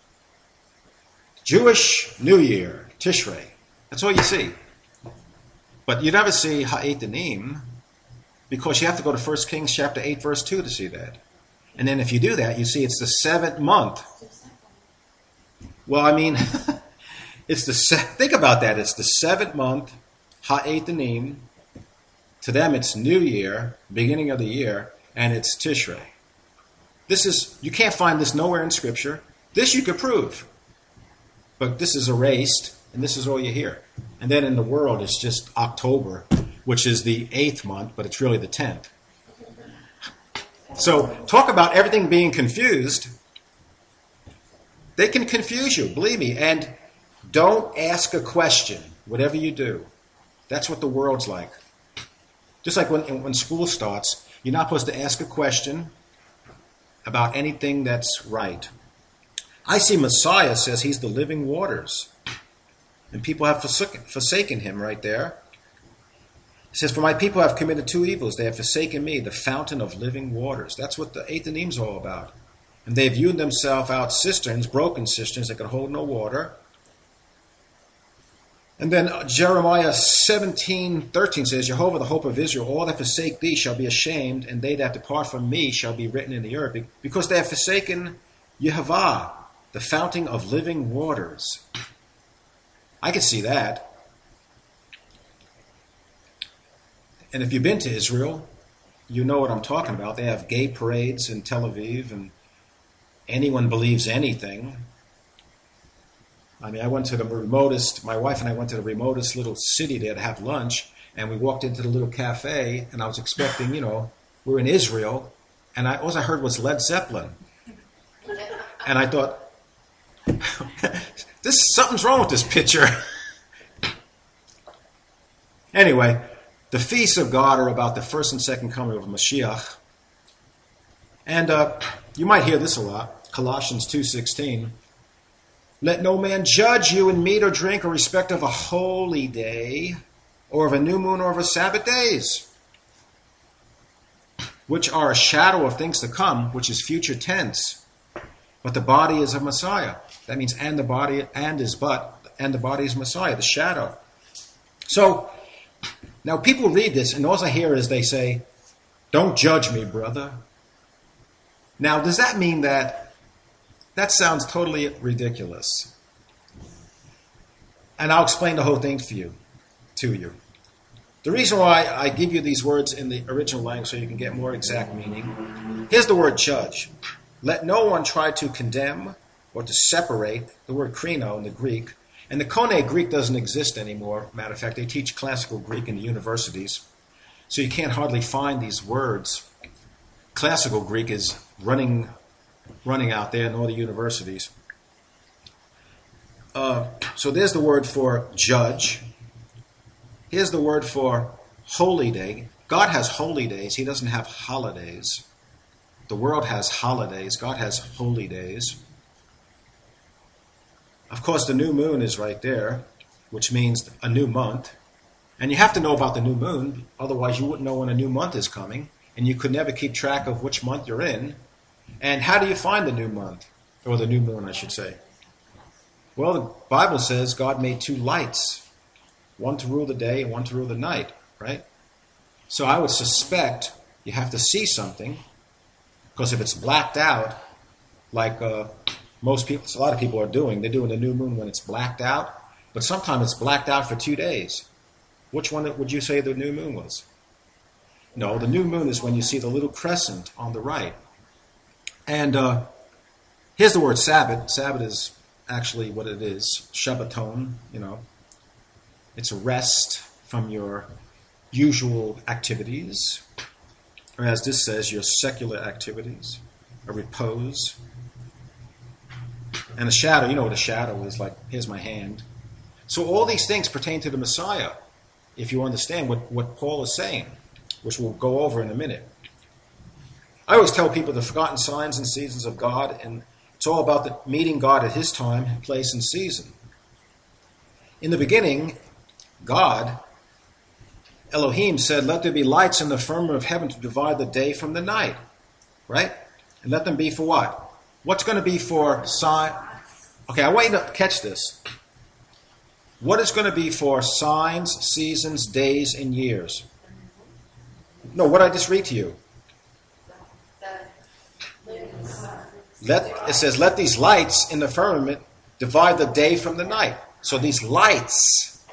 Jewish New Year, Tishrei. That's all you see. But you never see Ha'et Danim, because you have to go to 1 Kings chapter 8, verse 2 to see that. And then if you do that, you see it's the 7th month. Well, I mean, think about that. It's the 7th month, Ha'et Danim. To them, it's New Year, beginning of the year, and it's Tishrei. You can't find this nowhere in Scripture. This you could prove. But this is erased, and this is all you hear. And then in the world, it's just October, which is the 8th month, but it's really the 10th. So talk about everything being confused. They can confuse you, believe me. And don't ask a question, whatever you do. That's what the world's like. Just like when school starts, you're not supposed to ask a question about anything that's right. I see Messiah says he's the living waters. And people have forsaken him right there. He says, for my people have committed 2 evils. They have forsaken me, the fountain of living waters. That's what the Ha'et Danim is all about. And they've hewn themselves out cisterns, broken cisterns that can hold no water. And then Jeremiah 17:13 says, Jehovah, the hope of Israel, all that forsake thee shall be ashamed, and they that depart from me shall be written in the earth, because they have forsaken Yehovah, the fountain of living waters. I can see that. And if you've been to Israel, you know what I'm talking about. They have gay parades in Tel Aviv, and anyone believes anything. I mean, my wife and I went to the remotest little city there to have lunch, and we walked into the little cafe, and I was expecting, we're in Israel, and all I heard was Led Zeppelin. And I thought, something's wrong with this picture. Anyway, the feasts of God are about the first and second coming of Mashiach. And you might hear this a lot, Colossians 2:16. Let no man judge you in meat or drink or respect of a holy day, or of a new moon, or of a Sabbath days, which are a shadow of things to come, which is future tense. But the body is of Messiah. That means and the body is Messiah, the shadow. So now people read this, and all I hear is they say, don't judge me, brother. Now, does that mean that sounds totally ridiculous? And I'll explain the whole thing to you. The reason why I give you these words in the original language so you can get more exact meaning. Here's the word judge. Let no one try to condemn or to separate, the word krino in the Greek. And the Koine Greek doesn't exist anymore. Matter of fact, they teach classical Greek in the universities. So you can't hardly find these words. Classical Greek is running out there in all the universities. So there's the word for judge. Here's the word for holy day. God has holy days. He doesn't have holidays. The world has holidays. God has holy days. Of course, the new moon is right there, which means a new month. And you have to know about the new moon, otherwise you wouldn't know when a new month is coming, and you could never keep track of which month you're in. And how do you find the new month? Or the new moon, I should say. Well, the Bible says God made 2 lights, one to rule the day and one to rule the night, right? So I would suspect you have to see something, because if it's blacked out, like a lot of people are doing, they're doing the new moon when it's blacked out, but sometimes it's blacked out for 2 days. Which one would you say the new moon was? No, the new moon is when you see the little crescent on the right. And here's the word Sabbath. Sabbath is actually what it is, Shabbaton, It's a rest from your usual activities, or as this says, your secular activities, a repose. And a shadow, you know what a shadow is, like, here's my hand. So all these things pertain to the Messiah, if you understand what Paul is saying, which we'll go over in a minute. I always tell people the forgotten signs and seasons of God, and it's all about meeting God at his time, place, and season. In the beginning, God, Elohim, said, let there be lights in the firmament of heaven to divide the day from the night. Right? And let them be for what? What's going to be for sign? Okay, I want you to catch this. What is going to be for signs, seasons, days, and years? No, what did I just read to you? It says, let these lights in the firmament divide the day from the night. So these lights,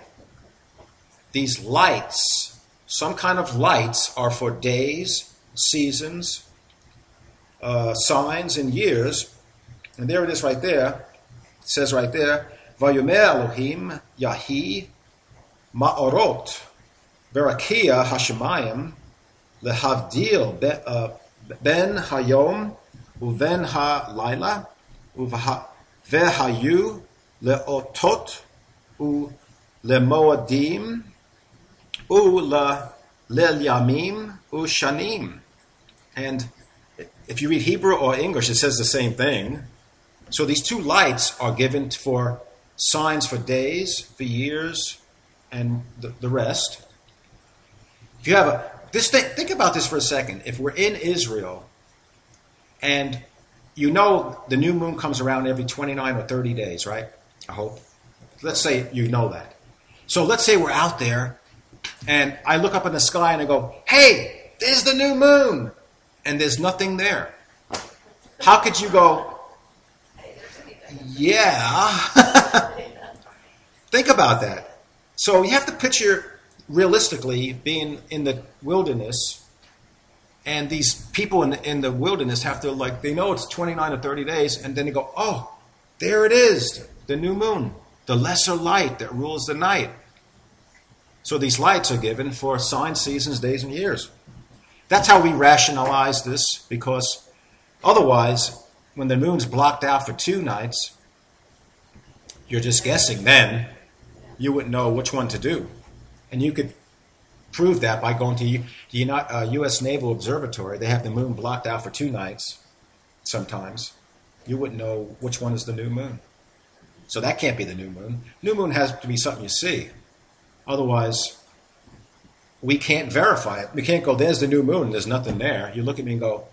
some kind of lights are for days, seasons, signs, and years. And there it is right there. It says right there, Vayomer Elohim Yahi Ma'orot Berakia Hashemayim Lehavdil Ben Hayom Uven Ha-Laila Vehayu Leotot Lemoadim Lelyamim Ushanim. And if you read Hebrew or English, it says the same thing. So these two lights are given for signs for days, for years, and the rest. If you have think about this for a second. If we're in Israel, and you know the new moon comes around every 29 or 30 days, right? I hope. Let's say you know that. So let's say we're out there, and I look up in the sky and I go, hey, there's the new moon. And there's nothing there. How could you go, yeah? Think about that. So you have to picture realistically being in the wilderness, and these people in the wilderness have to, like, they know it's 29 or 30 days, and then they go, oh, there it is, the new moon, the lesser light that rules the night. So these lights are given for signs, seasons, days, and years. That's how we rationalize this, because otherwise, when the moon's blocked out for 2 nights, you're just guessing then. You wouldn't know which one to do. And you could prove that by going to the U.S. Naval Observatory. They have the moon blocked out for 2 nights sometimes. You wouldn't know which one is the new moon. So that can't be the new moon. New moon has to be something you see. Otherwise, we can't verify it. We can't go, there's the new moon, and there's nothing there. You look at me and go,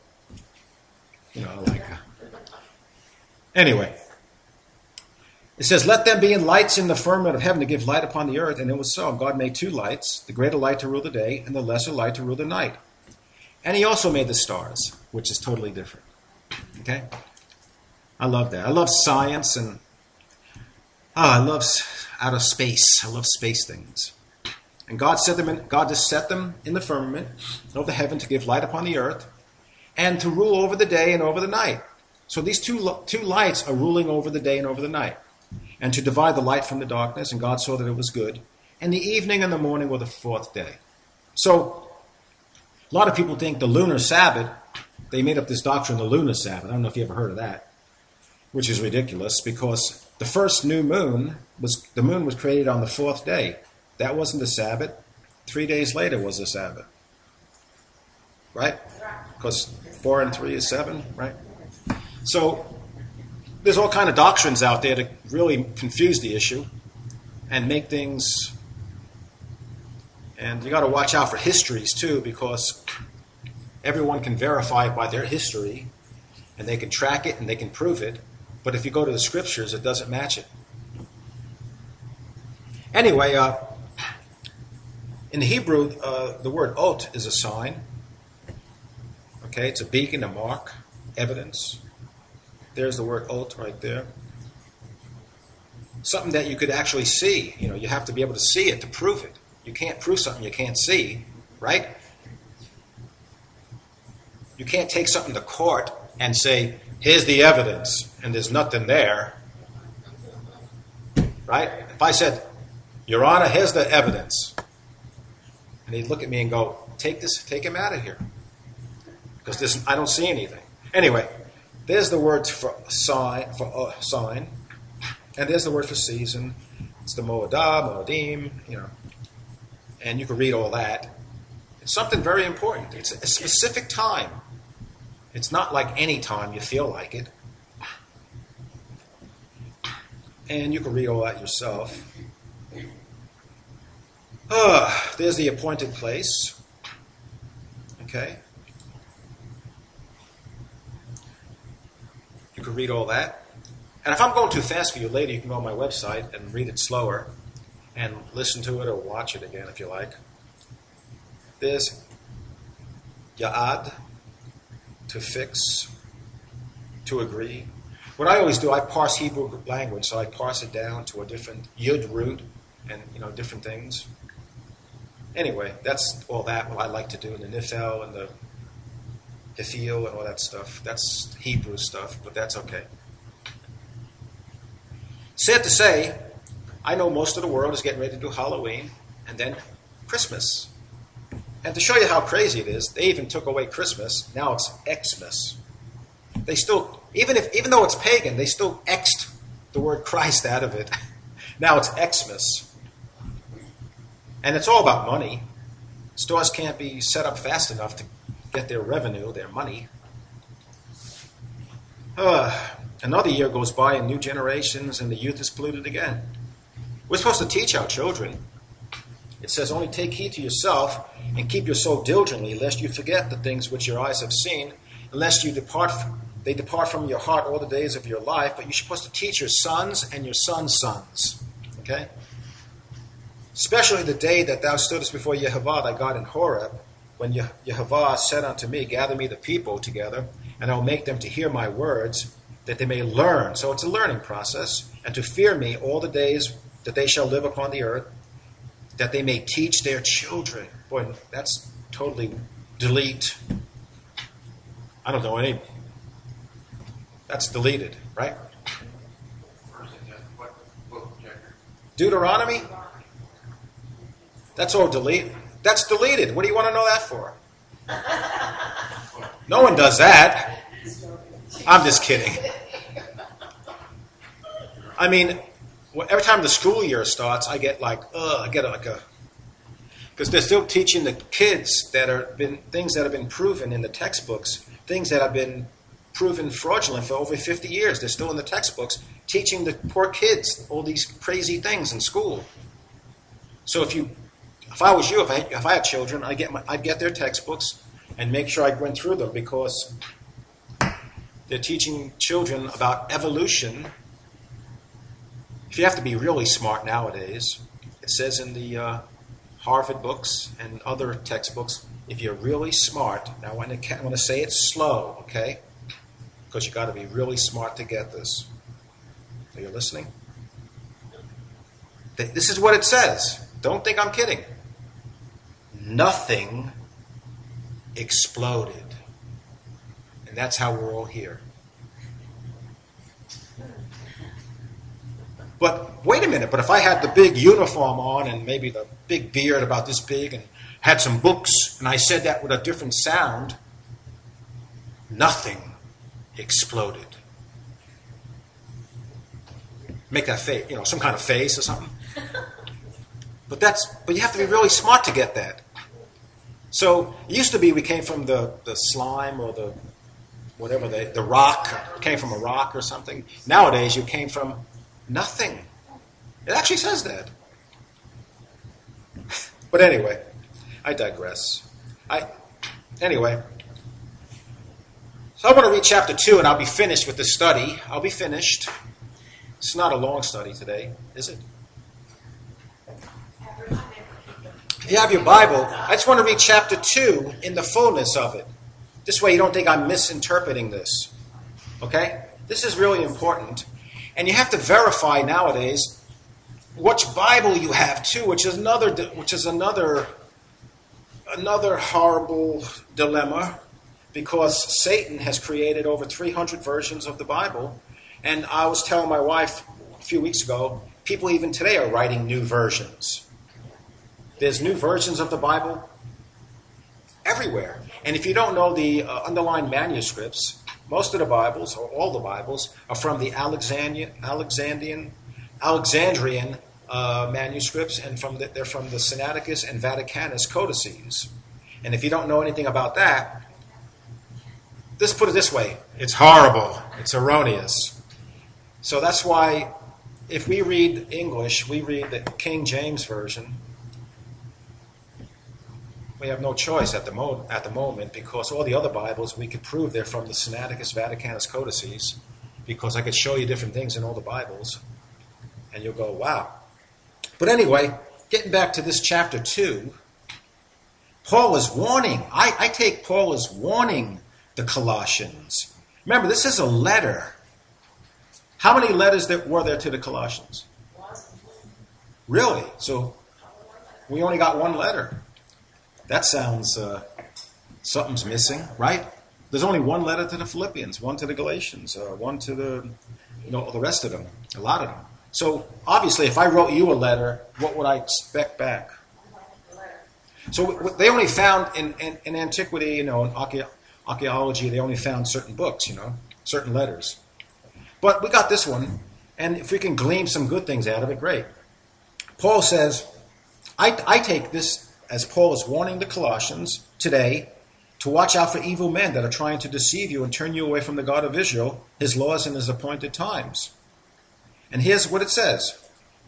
Anyway. It says, let them be in lights in the firmament of heaven to give light upon the earth. And it was so. God made 2 lights, the greater light to rule the day, and the lesser light to rule the night. And he also made the stars, which is totally different. Okay? I love that. I love science, and I love outer space. I love space things. And God just set them in the firmament of the heaven to give light upon the earth and to rule over the day and over the night. So these two lights are ruling over the day and over the night, and to divide the light from the darkness. And God saw that it was good. And the evening and the morning were the 4th day. So a lot of people think the lunar Sabbath, they made up this doctrine, the lunar Sabbath. I don't know if you ever heard of that, which is ridiculous, because the first new moon the moon was created on the 4th day. That wasn't the Sabbath. 3 days later was the Sabbath. Right? Because 4 and 3 is 7, right? So there's all kind of doctrines out there to really confuse the issue and make things. And you got to watch out for histories too, because everyone can verify it by their history, and they can track it and they can prove it. But if you go to the scriptures, it doesn't match it. Anyway, in Hebrew, the word ot is a sign. Okay, it's a beacon, a mark, evidence. There's the word ot right there. Something that you could actually see. You have to be able to see it to prove it. You can't prove something you can't see, right? You can't take something to court and say, here's the evidence, and there's nothing there. Right? If I said, Your Honor, here's the evidence, and he'd look at me and go, take him out of here, because I don't see anything. Anyway, there's the word for sign, and there's the word for season, It's the Moedah, Moedim, and you can read all that. It's something very important. It's a specific time. It's not like any time you feel like it. And you can read all that yourself. There's the appointed place. Okay. You can read all that. And if I'm going too fast for you later, you can go on my website and read it slower and listen to it or watch it again if you like. There's Ya'ad, to fix, to agree. What I always do, I parse Hebrew language, so I parse it down to a different Yud root and, different things. Anyway, that's all that what I like to do in the Nifel and the Hifil and all that stuff. That's Hebrew stuff, but that's okay. Sad to say, I know most of the world is getting ready to do Halloween and then Christmas. And to show you how crazy it is, they even took away Christmas. Now it's Xmas. They still, even though it's pagan, they still X'd the word Christ out of it. Now it's Xmas. And it's all about money. Stores can't be set up fast enough to get their revenue, their money. Another year goes by and new generations and the youth is polluted again. We're supposed to teach our children. It says, only take heed to yourself and keep your soul diligently, lest you forget the things which your eyes have seen, unless they depart from your heart all the days of your life. But you're supposed to teach your sons and your sons' sons. Okay? Especially the day that thou stoodest before Yehovah thy God in Horeb, when Yehovah said unto me, gather me the people together, and I will make them to hear my words, that they may learn. So it's a learning process. And to fear me all the days that they shall live upon the earth, that they may teach their children. Boy, that's totally delete. I don't know any. That's deleted, right? Deuteronomy? That's all delete. That's deleted. What do you want to know that for? No one does that. I'm just kidding. I mean, every time the school year starts, I get like a, because they're still teaching the kids things that have been proven in the textbooks, things that have been proven fraudulent for over 50 years. They're still in the textbooks teaching the poor kids all these crazy things in school. So if I was you, if I had children, I'd get their textbooks and make sure I went through them, because they're teaching children about evolution. If you have to be really smart nowadays, it says in the Harvard books and other textbooks, if you're really smart, now I want to say it slow, okay? Because you got to be really smart to get this. Are you listening? This is what it says. Don't think I'm kidding. Nothing exploded. And that's how we're all here. But wait a minute, but if I had the big uniform on and maybe the big beard about this big and had some books and I said that with a different sound, nothing exploded. Make that face, some kind of face or something. But you have to be really smart to get that. So it used to be we came from the slime or the whatever, the rock, came from a rock or something. Nowadays you came from nothing. It actually says that. But anyway, I digress. Anyway. So I'm going to read chapter 2 and I'll be finished with the study. I'll be finished. It's not a long study today, is it? If you have your Bible, I just want to read chapter 2 in the fullness of it. This way you don't think I'm misinterpreting this. Okay? This is really important. And you have to verify nowadays which Bible you have too, which is another horrible dilemma, because Satan has created over 300 versions of the Bible. And I was telling my wife a few weeks ago, people even today are writing new versions. There's new versions of the Bible everywhere. And if you don't know the underlying manuscripts, most of the Bibles, or all the Bibles, are from the Alexandrian manuscripts, and they're from the Sinaiticus and Vaticanus codices. And if you don't know anything about that, just put it this way: it's horrible. It's erroneous. So that's why, if we read English, we read the King James Version. We have no choice at the moment, because all the other Bibles, we could prove they're from the Sinaiticus Vaticanus codices, because I could show you different things in all the Bibles, and you'll go, wow. But anyway, getting back to this chapter 2, Paul is warning. I take Paul as warning the Colossians. Remember, this is a letter. How many letters were there to the Colossians? Really? So we only got one letter. That sounds, something's missing, right? There's only one letter to the Philippians, one to the Galatians, one to the rest of them, a lot of them. So obviously, if I wrote you a letter, what would I expect back? So they only found in antiquity, in archaeology, they only found certain books, certain letters. But we got this one, and if we can glean some good things out of it, great. Paul says, I take this as Paul is warning the Colossians today to watch out for evil men that are trying to deceive you and turn you away from the God of Israel, his laws and his appointed times. And here's what it says.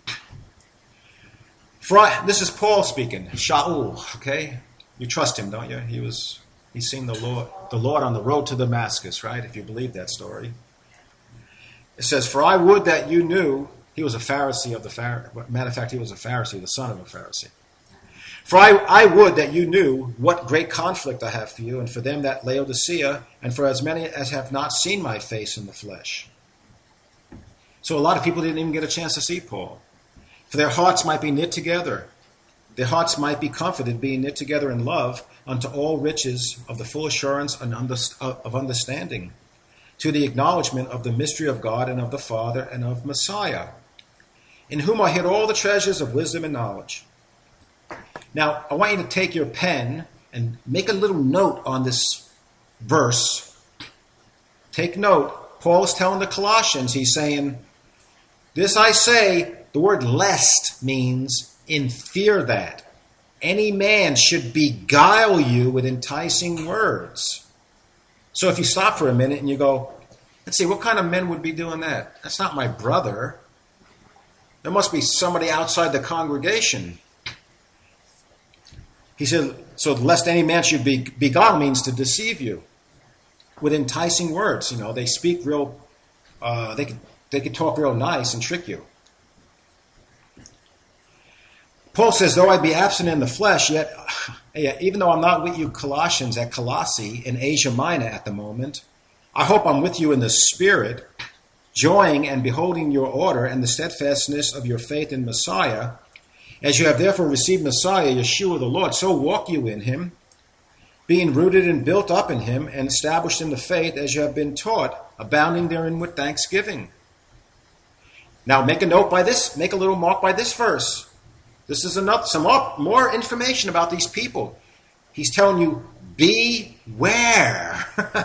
This is Paul speaking. Shaul, okay? You trust him, don't you? He's seen the Lord on the road to Damascus, right? If you believe that story. It says, for I would that you knew, he was a Pharisee of the Pharisee. Matter of fact, he was a Pharisee, the son of a Pharisee. For I would that you knew what great conflict I have for you and for them that Laodicea, and for as many as have not seen my face in the flesh. So a lot of people didn't even get a chance to see Paul. For their hearts might be knit together. Their hearts might be comforted, being knit together in love, unto all riches of the full assurance and of understanding, to the acknowledgement of the mystery of God and of the Father and of Messiah, in whom are hid all the treasures of wisdom and knowledge. Now, I want you to take your pen and make a little note on this verse. Take note. Paul is telling the Colossians, he's saying, this I say, the word lest means in fear that any man should beguile you with enticing words. So if you stop for a minute and you go, let's see, what kind of men would be doing that? That's not my brother. There must be somebody outside the congregation. He said, so lest any man should beguile means to deceive you with enticing words. They speak real, they could talk real nice and trick you. Paul says, though I be absent in the flesh, yet even though I'm not with you Colossians at Colossae in Asia Minor at the moment, I hope I'm with you in the spirit, joying and beholding your order and the steadfastness of your faith in Messiah. As you have therefore received Messiah, Yeshua the Lord, so walk you in him, being rooted and built up in him and established in the faith as you have been taught, abounding therein with thanksgiving. Now make a note by this, make a little mark by this verse. This is some more information about these people. He's telling you, beware,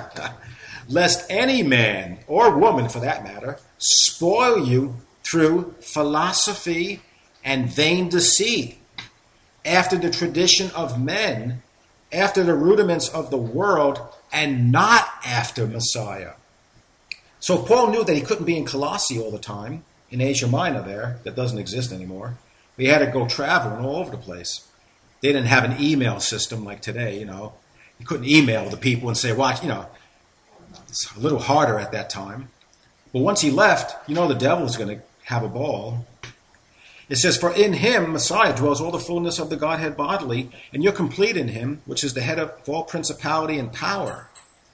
lest any man, or woman for that matter, spoil you through philosophy and vain deceit, after the tradition of men, after the rudiments of the world, and not after Messiah. So Paul knew that he couldn't be in Colossae all the time, in Asia Minor there, that doesn't exist anymore. He had to go traveling all over the place. They didn't have an email system like today, You couldn't email the people and say, watch, it's a little harder at that time. But once he left, the devil was going to have a ball. It says, for in him, Messiah, dwells all the fullness of the Godhead bodily, and you're complete in him, which is the head of all principality and power.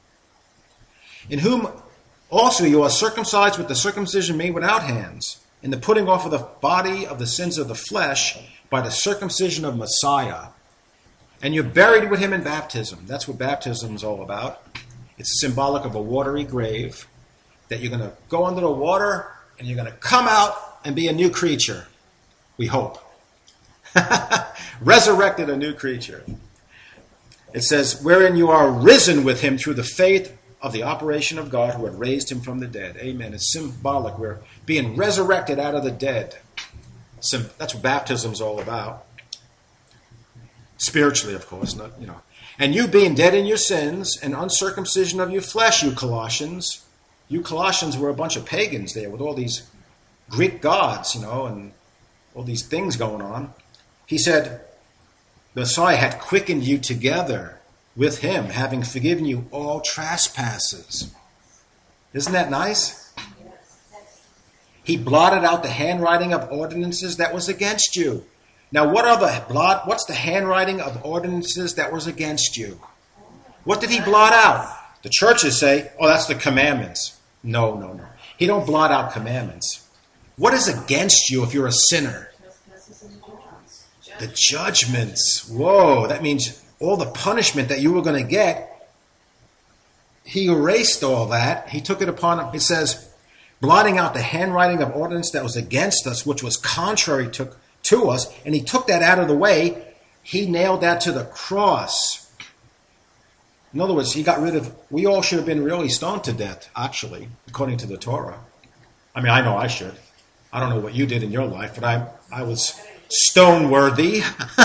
In whom also you are circumcised with the circumcision made without hands, in the putting off of the body of the sins of the flesh by the circumcision of Messiah. And you're buried with him in baptism. That's what baptism is all about. It's symbolic of a watery grave, that you're going to go under the water and you're going to come out and be a new creature. We hope. Resurrected, a new creature. It says, wherein you are risen with him through the faith of the operation of God who had raised him from the dead. Amen. It's symbolic. We're being resurrected out of the dead. That's what baptism's all about. Spiritually, of course, not. And you being dead in your sins and uncircumcision of your flesh, you Colossians. You Colossians were a bunch of pagans there with all these Greek gods, and all these things going on. He said, the Messiah had quickened you together with him, having forgiven you all trespasses. Isn't that nice? He blotted out the handwriting of ordinances that was against you. Now, what's the handwriting of ordinances that was against you? What did he blot out? The churches say, oh, that's the commandments. No. He don't blot out commandments. What is against you if you're a sinner? The judgments. Whoa, that means all the punishment that you were going to get. He erased all that. He took it upon him. It says, blotting out the handwriting of ordinance that was against us, which was contrary to us, and he took that out of the way. He nailed that to the cross. In other words, he got rid of, we all should have been really stoned to death, actually, according to the Torah. I mean, I know I should. I don't know what you did in your life, but I was stone worthy.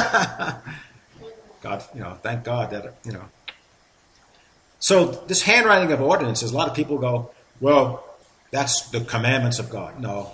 God, thank God that, So this handwriting of ordinances, a lot of people go, well, that's the commandments of God. No.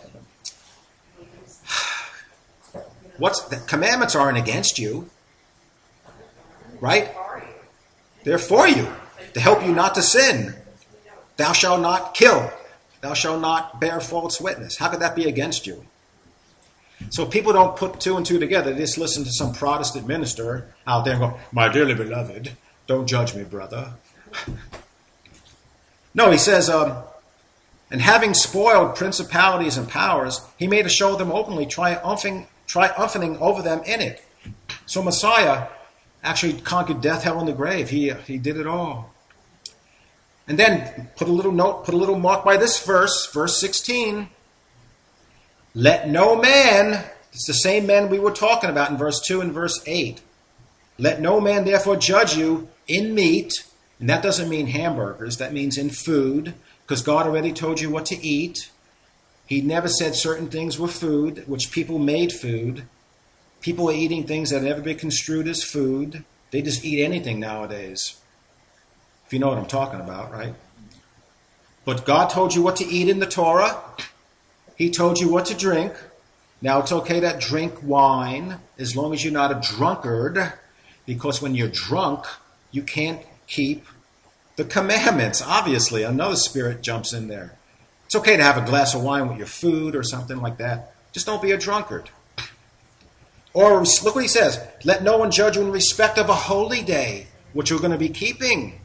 The commandments aren't against you, right? They're for you, to help you not to sin. Thou shalt not kill. Thou shalt not bear false witness. How could that be against you? So people don't put two and two together. They just listen to some Protestant minister out there and go, my dearly beloved, don't judge me, brother. No, he says, and having spoiled principalities and powers, he made a show of them openly, triumphing over them in it. So Messiah actually conquered death, hell, and the grave. He did it all. And then put a little mark by this verse 16. Let no man, it's the same man we were talking about in verse 2 and verse 8. Let no man therefore judge you in meat, and that doesn't mean hamburgers, that means in food, because God already told you what to eat. He never said certain things were food, which people made food. People are eating things that never be construed as food. They just eat anything nowadays. If you know what I'm talking about, right? But God told you what to eat in the Torah. He told you what to drink. Now it's okay to drink wine as long as you're not a drunkard, because when you're drunk, you can't keep the commandments. Obviously, another spirit jumps in there. It's okay to have a glass of wine with your food or something like that. Just don't be a drunkard. Or look what he says. Let no one judge you in respect of a holy day, which you're going to be keeping.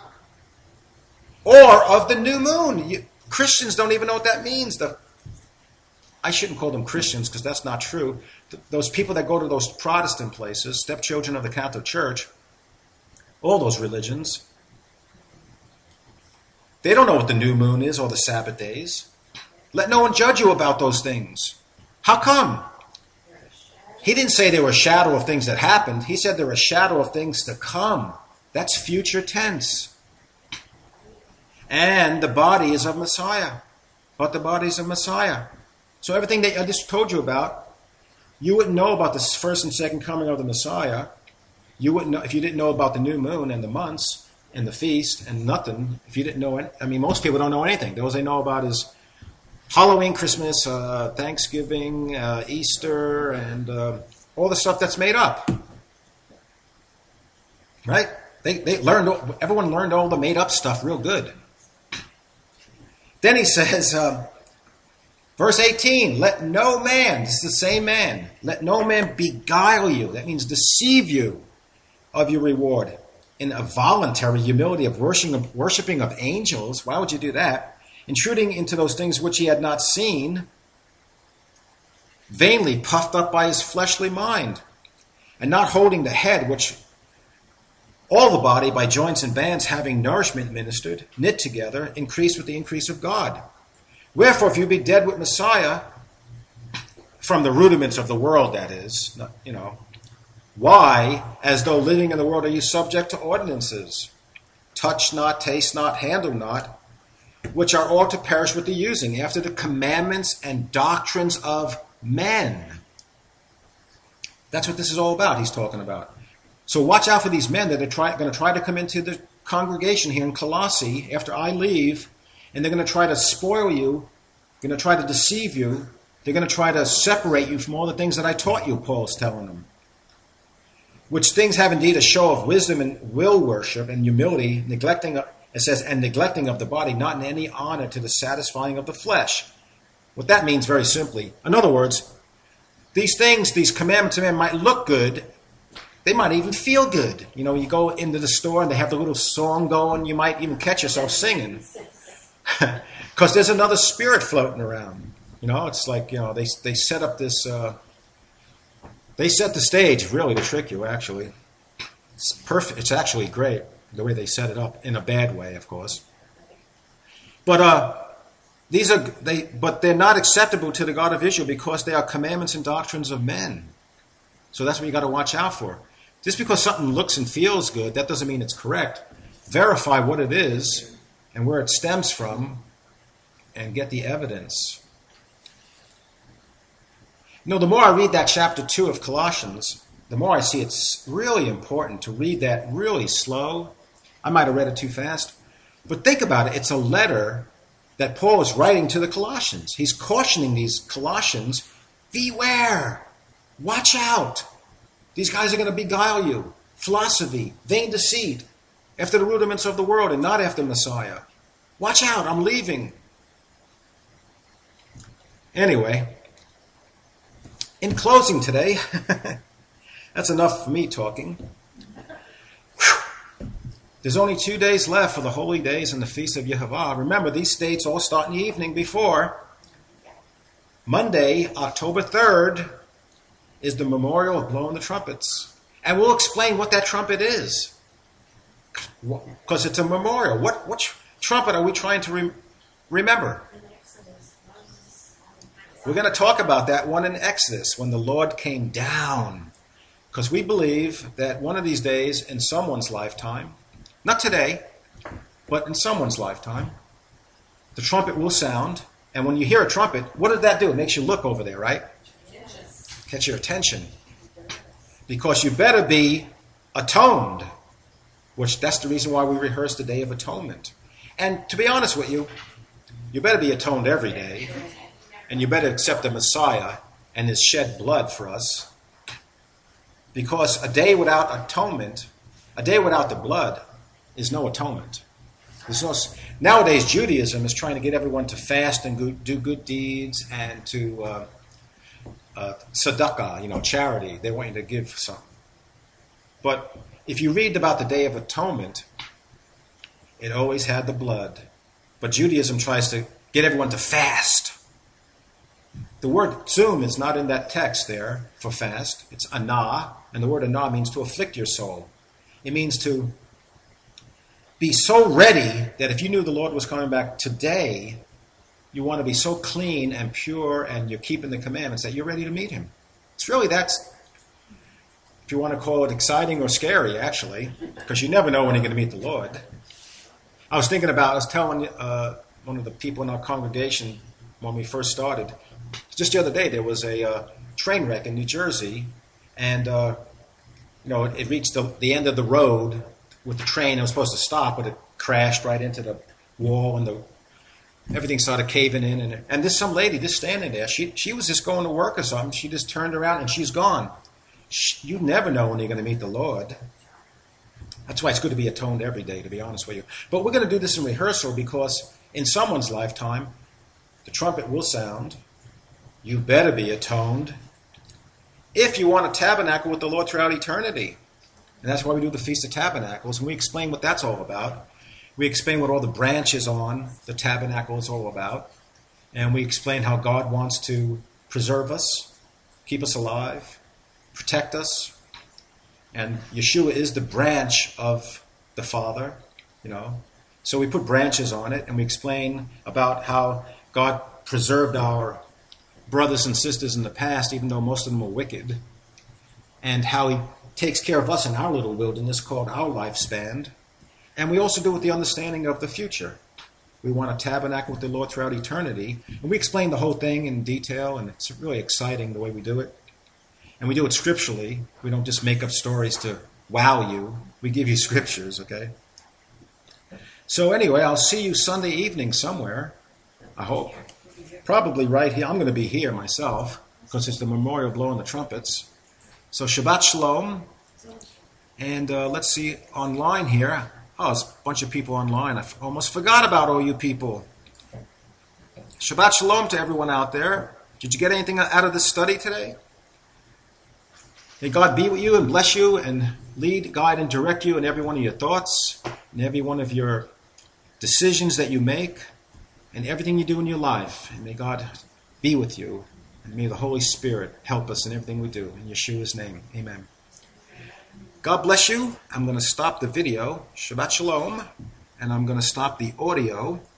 Or of the new moon. Christians don't even know what that means. I shouldn't call them Christians because that's not true. Those people that go to those Protestant places, stepchildren of the Catholic Church, all those religions, they don't know what the new moon is or the Sabbath days. Let no one judge you about those things. How come? He didn't say they were a shadow of things that happened. He said they're a shadow of things to come. That's future tense. And the body is of Messiah. But the body is of Messiah. So everything that I just told you about, you wouldn't know about the first and second coming of the Messiah. You wouldn't know if you didn't know about the new moon and the months and the feast and nothing. If you didn't know it, I mean, most people don't know anything. Those they know about is Halloween, Christmas, Thanksgiving, Easter, and all the stuff that's made up. Right? Everyone learned all the made up stuff real good. Then he says, verse 18, let no man, this is the same man, let no man beguile you. That means deceive you of your reward in a voluntary humility of worshiping of angels. Why would you do that? Intruding into those things which he had not seen, vainly puffed up by his fleshly mind, and not holding the head, which all the body by joints and bands having nourishment ministered, knit together, increased with the increase of God. Wherefore, if you be dead with Messiah, from the rudiments of the world, that is, why, as though living in the world, are you subject to ordinances? Touch not, taste not, handle not, which are all to perish with the using, after the commandments and doctrines of men. That's what this is all about, he's talking about. So watch out for these men that are going to try to come into the congregation here in Colossae after I leave, and they're going to try to spoil you, they're going to try to deceive you, they're going to try to separate you from all the things that I taught you, Paul's telling them. Which things have indeed a show of wisdom and will worship and humility, neglecting of the body, not in any honor to the satisfying of the flesh. What that means very simply, in other words, these things, these commandments of men might look good, they might even feel good. You know, you go into the store and they have the little song going, you might even catch yourself singing. Because there's another spirit floating around. You know, it's like, you know, they set up this, they set the stage really to trick you, actually. It's perfect. It's actually great, the way they set it up, in a bad way, of course. But but they're not acceptable to the God of Israel because they are commandments and doctrines of men. So that's what you got to watch out for. Just because something looks and feels good, that doesn't mean it's correct. Verify what it is and where it stems from and get the evidence. You know, the more I read that chapter 2 of Colossians, the more I see it's really important to read that really slow. I might have read it too fast. But think about it. It's a letter that Paul is writing to the Colossians. He's cautioning these Colossians, beware, watch out. These guys are going to beguile you. Philosophy, vain deceit, after the rudiments of the world and not after Messiah. Watch out, I'm leaving. Anyway, in closing today, that's enough for me talking. There's only 2 days left for the holy days and the feast of Yehovah. Remember, these dates all start in the evening before. Monday, October 3rd, is the memorial of blowing the trumpets. And we'll explain what that trumpet is. Because it's a memorial. What trumpet are we trying to remember? We're going to talk about that one in Exodus, when the Lord came down. Because we believe that one of these days in someone's lifetime, not today, but in someone's lifetime, the trumpet will sound. And when you hear a trumpet, what does that do? It makes you look over there, right? Catch your attention. Because you better be atoned, which that's the reason why we rehearse the Day of Atonement. And to be honest with you, you better be atoned every day. And you better accept the Messiah and his shed blood for us. Because a day without atonement, a day without the blood, is no atonement. Nowadays, Judaism is trying to get everyone to fast and do good deeds and to tzedakah, charity. They want you to give something. But if you read about the Day of Atonement, it always had the blood. But Judaism tries to get everyone to fast. The word tzum is not in that text there for fast. It's anah, and the word anah means to afflict your soul. It means to be so ready that if you knew the Lord was coming back today, you want to be so clean and pure and you're keeping the commandments that you're ready to meet him. It's really, that's, if you want to call it exciting or scary, actually, because you never know when you're going to meet the Lord. I was telling one of the people in our congregation when we first started, just the other day, there was a train wreck in New Jersey, and it reached the end of the road with the train. It was supposed to stop, but it crashed right into the wall, and everything started caving in. And this some lady just standing there. She was just going to work or something. She just turned around and she's gone. You never know when you're going to meet the Lord. That's why it's good to be atoned every day, to be honest with you. But we're going to do this in rehearsal because in someone's lifetime, the trumpet will sound. You better be atoned if you want to tabernacle with the Lord throughout eternity. And that's why we do the Feast of Tabernacles. And we explain what that's all about. We explain what all the branches on the tabernacle is all about. And we explain how God wants to preserve us, keep us alive, protect us. And Yeshua is the branch of the Father, So we put branches on it, and we explain about how God preserved our brothers and sisters in the past, even though most of them were wicked, and how he takes care of us in our little wilderness called our lifespan. And we also do it with the understanding of the future. We want to tabernacle with the Lord throughout eternity. And we explain the whole thing in detail, and it's really exciting the way we do it. And we do it scripturally. We don't just make up stories to wow you. We give you scriptures, okay? So anyway, I'll see you Sunday evening somewhere, I hope. Probably right here. I'm going to be here myself because it's the memorial blowing the trumpets. So Shabbat Shalom. And let's see, online here. Oh, there's a bunch of people online. I almost forgot about all you people. Shabbat Shalom to everyone out there. Did you get anything out of this study today? May God be with you and bless you and lead, guide, and direct you in every one of your thoughts, in every one of your decisions that you make, and everything you do in your life. And may God be with you, and may the Holy Spirit help us in everything we do. In Yeshua's name, amen. God bless you. I'm going to stop the video, Shabbat Shalom, and I'm going to stop the audio.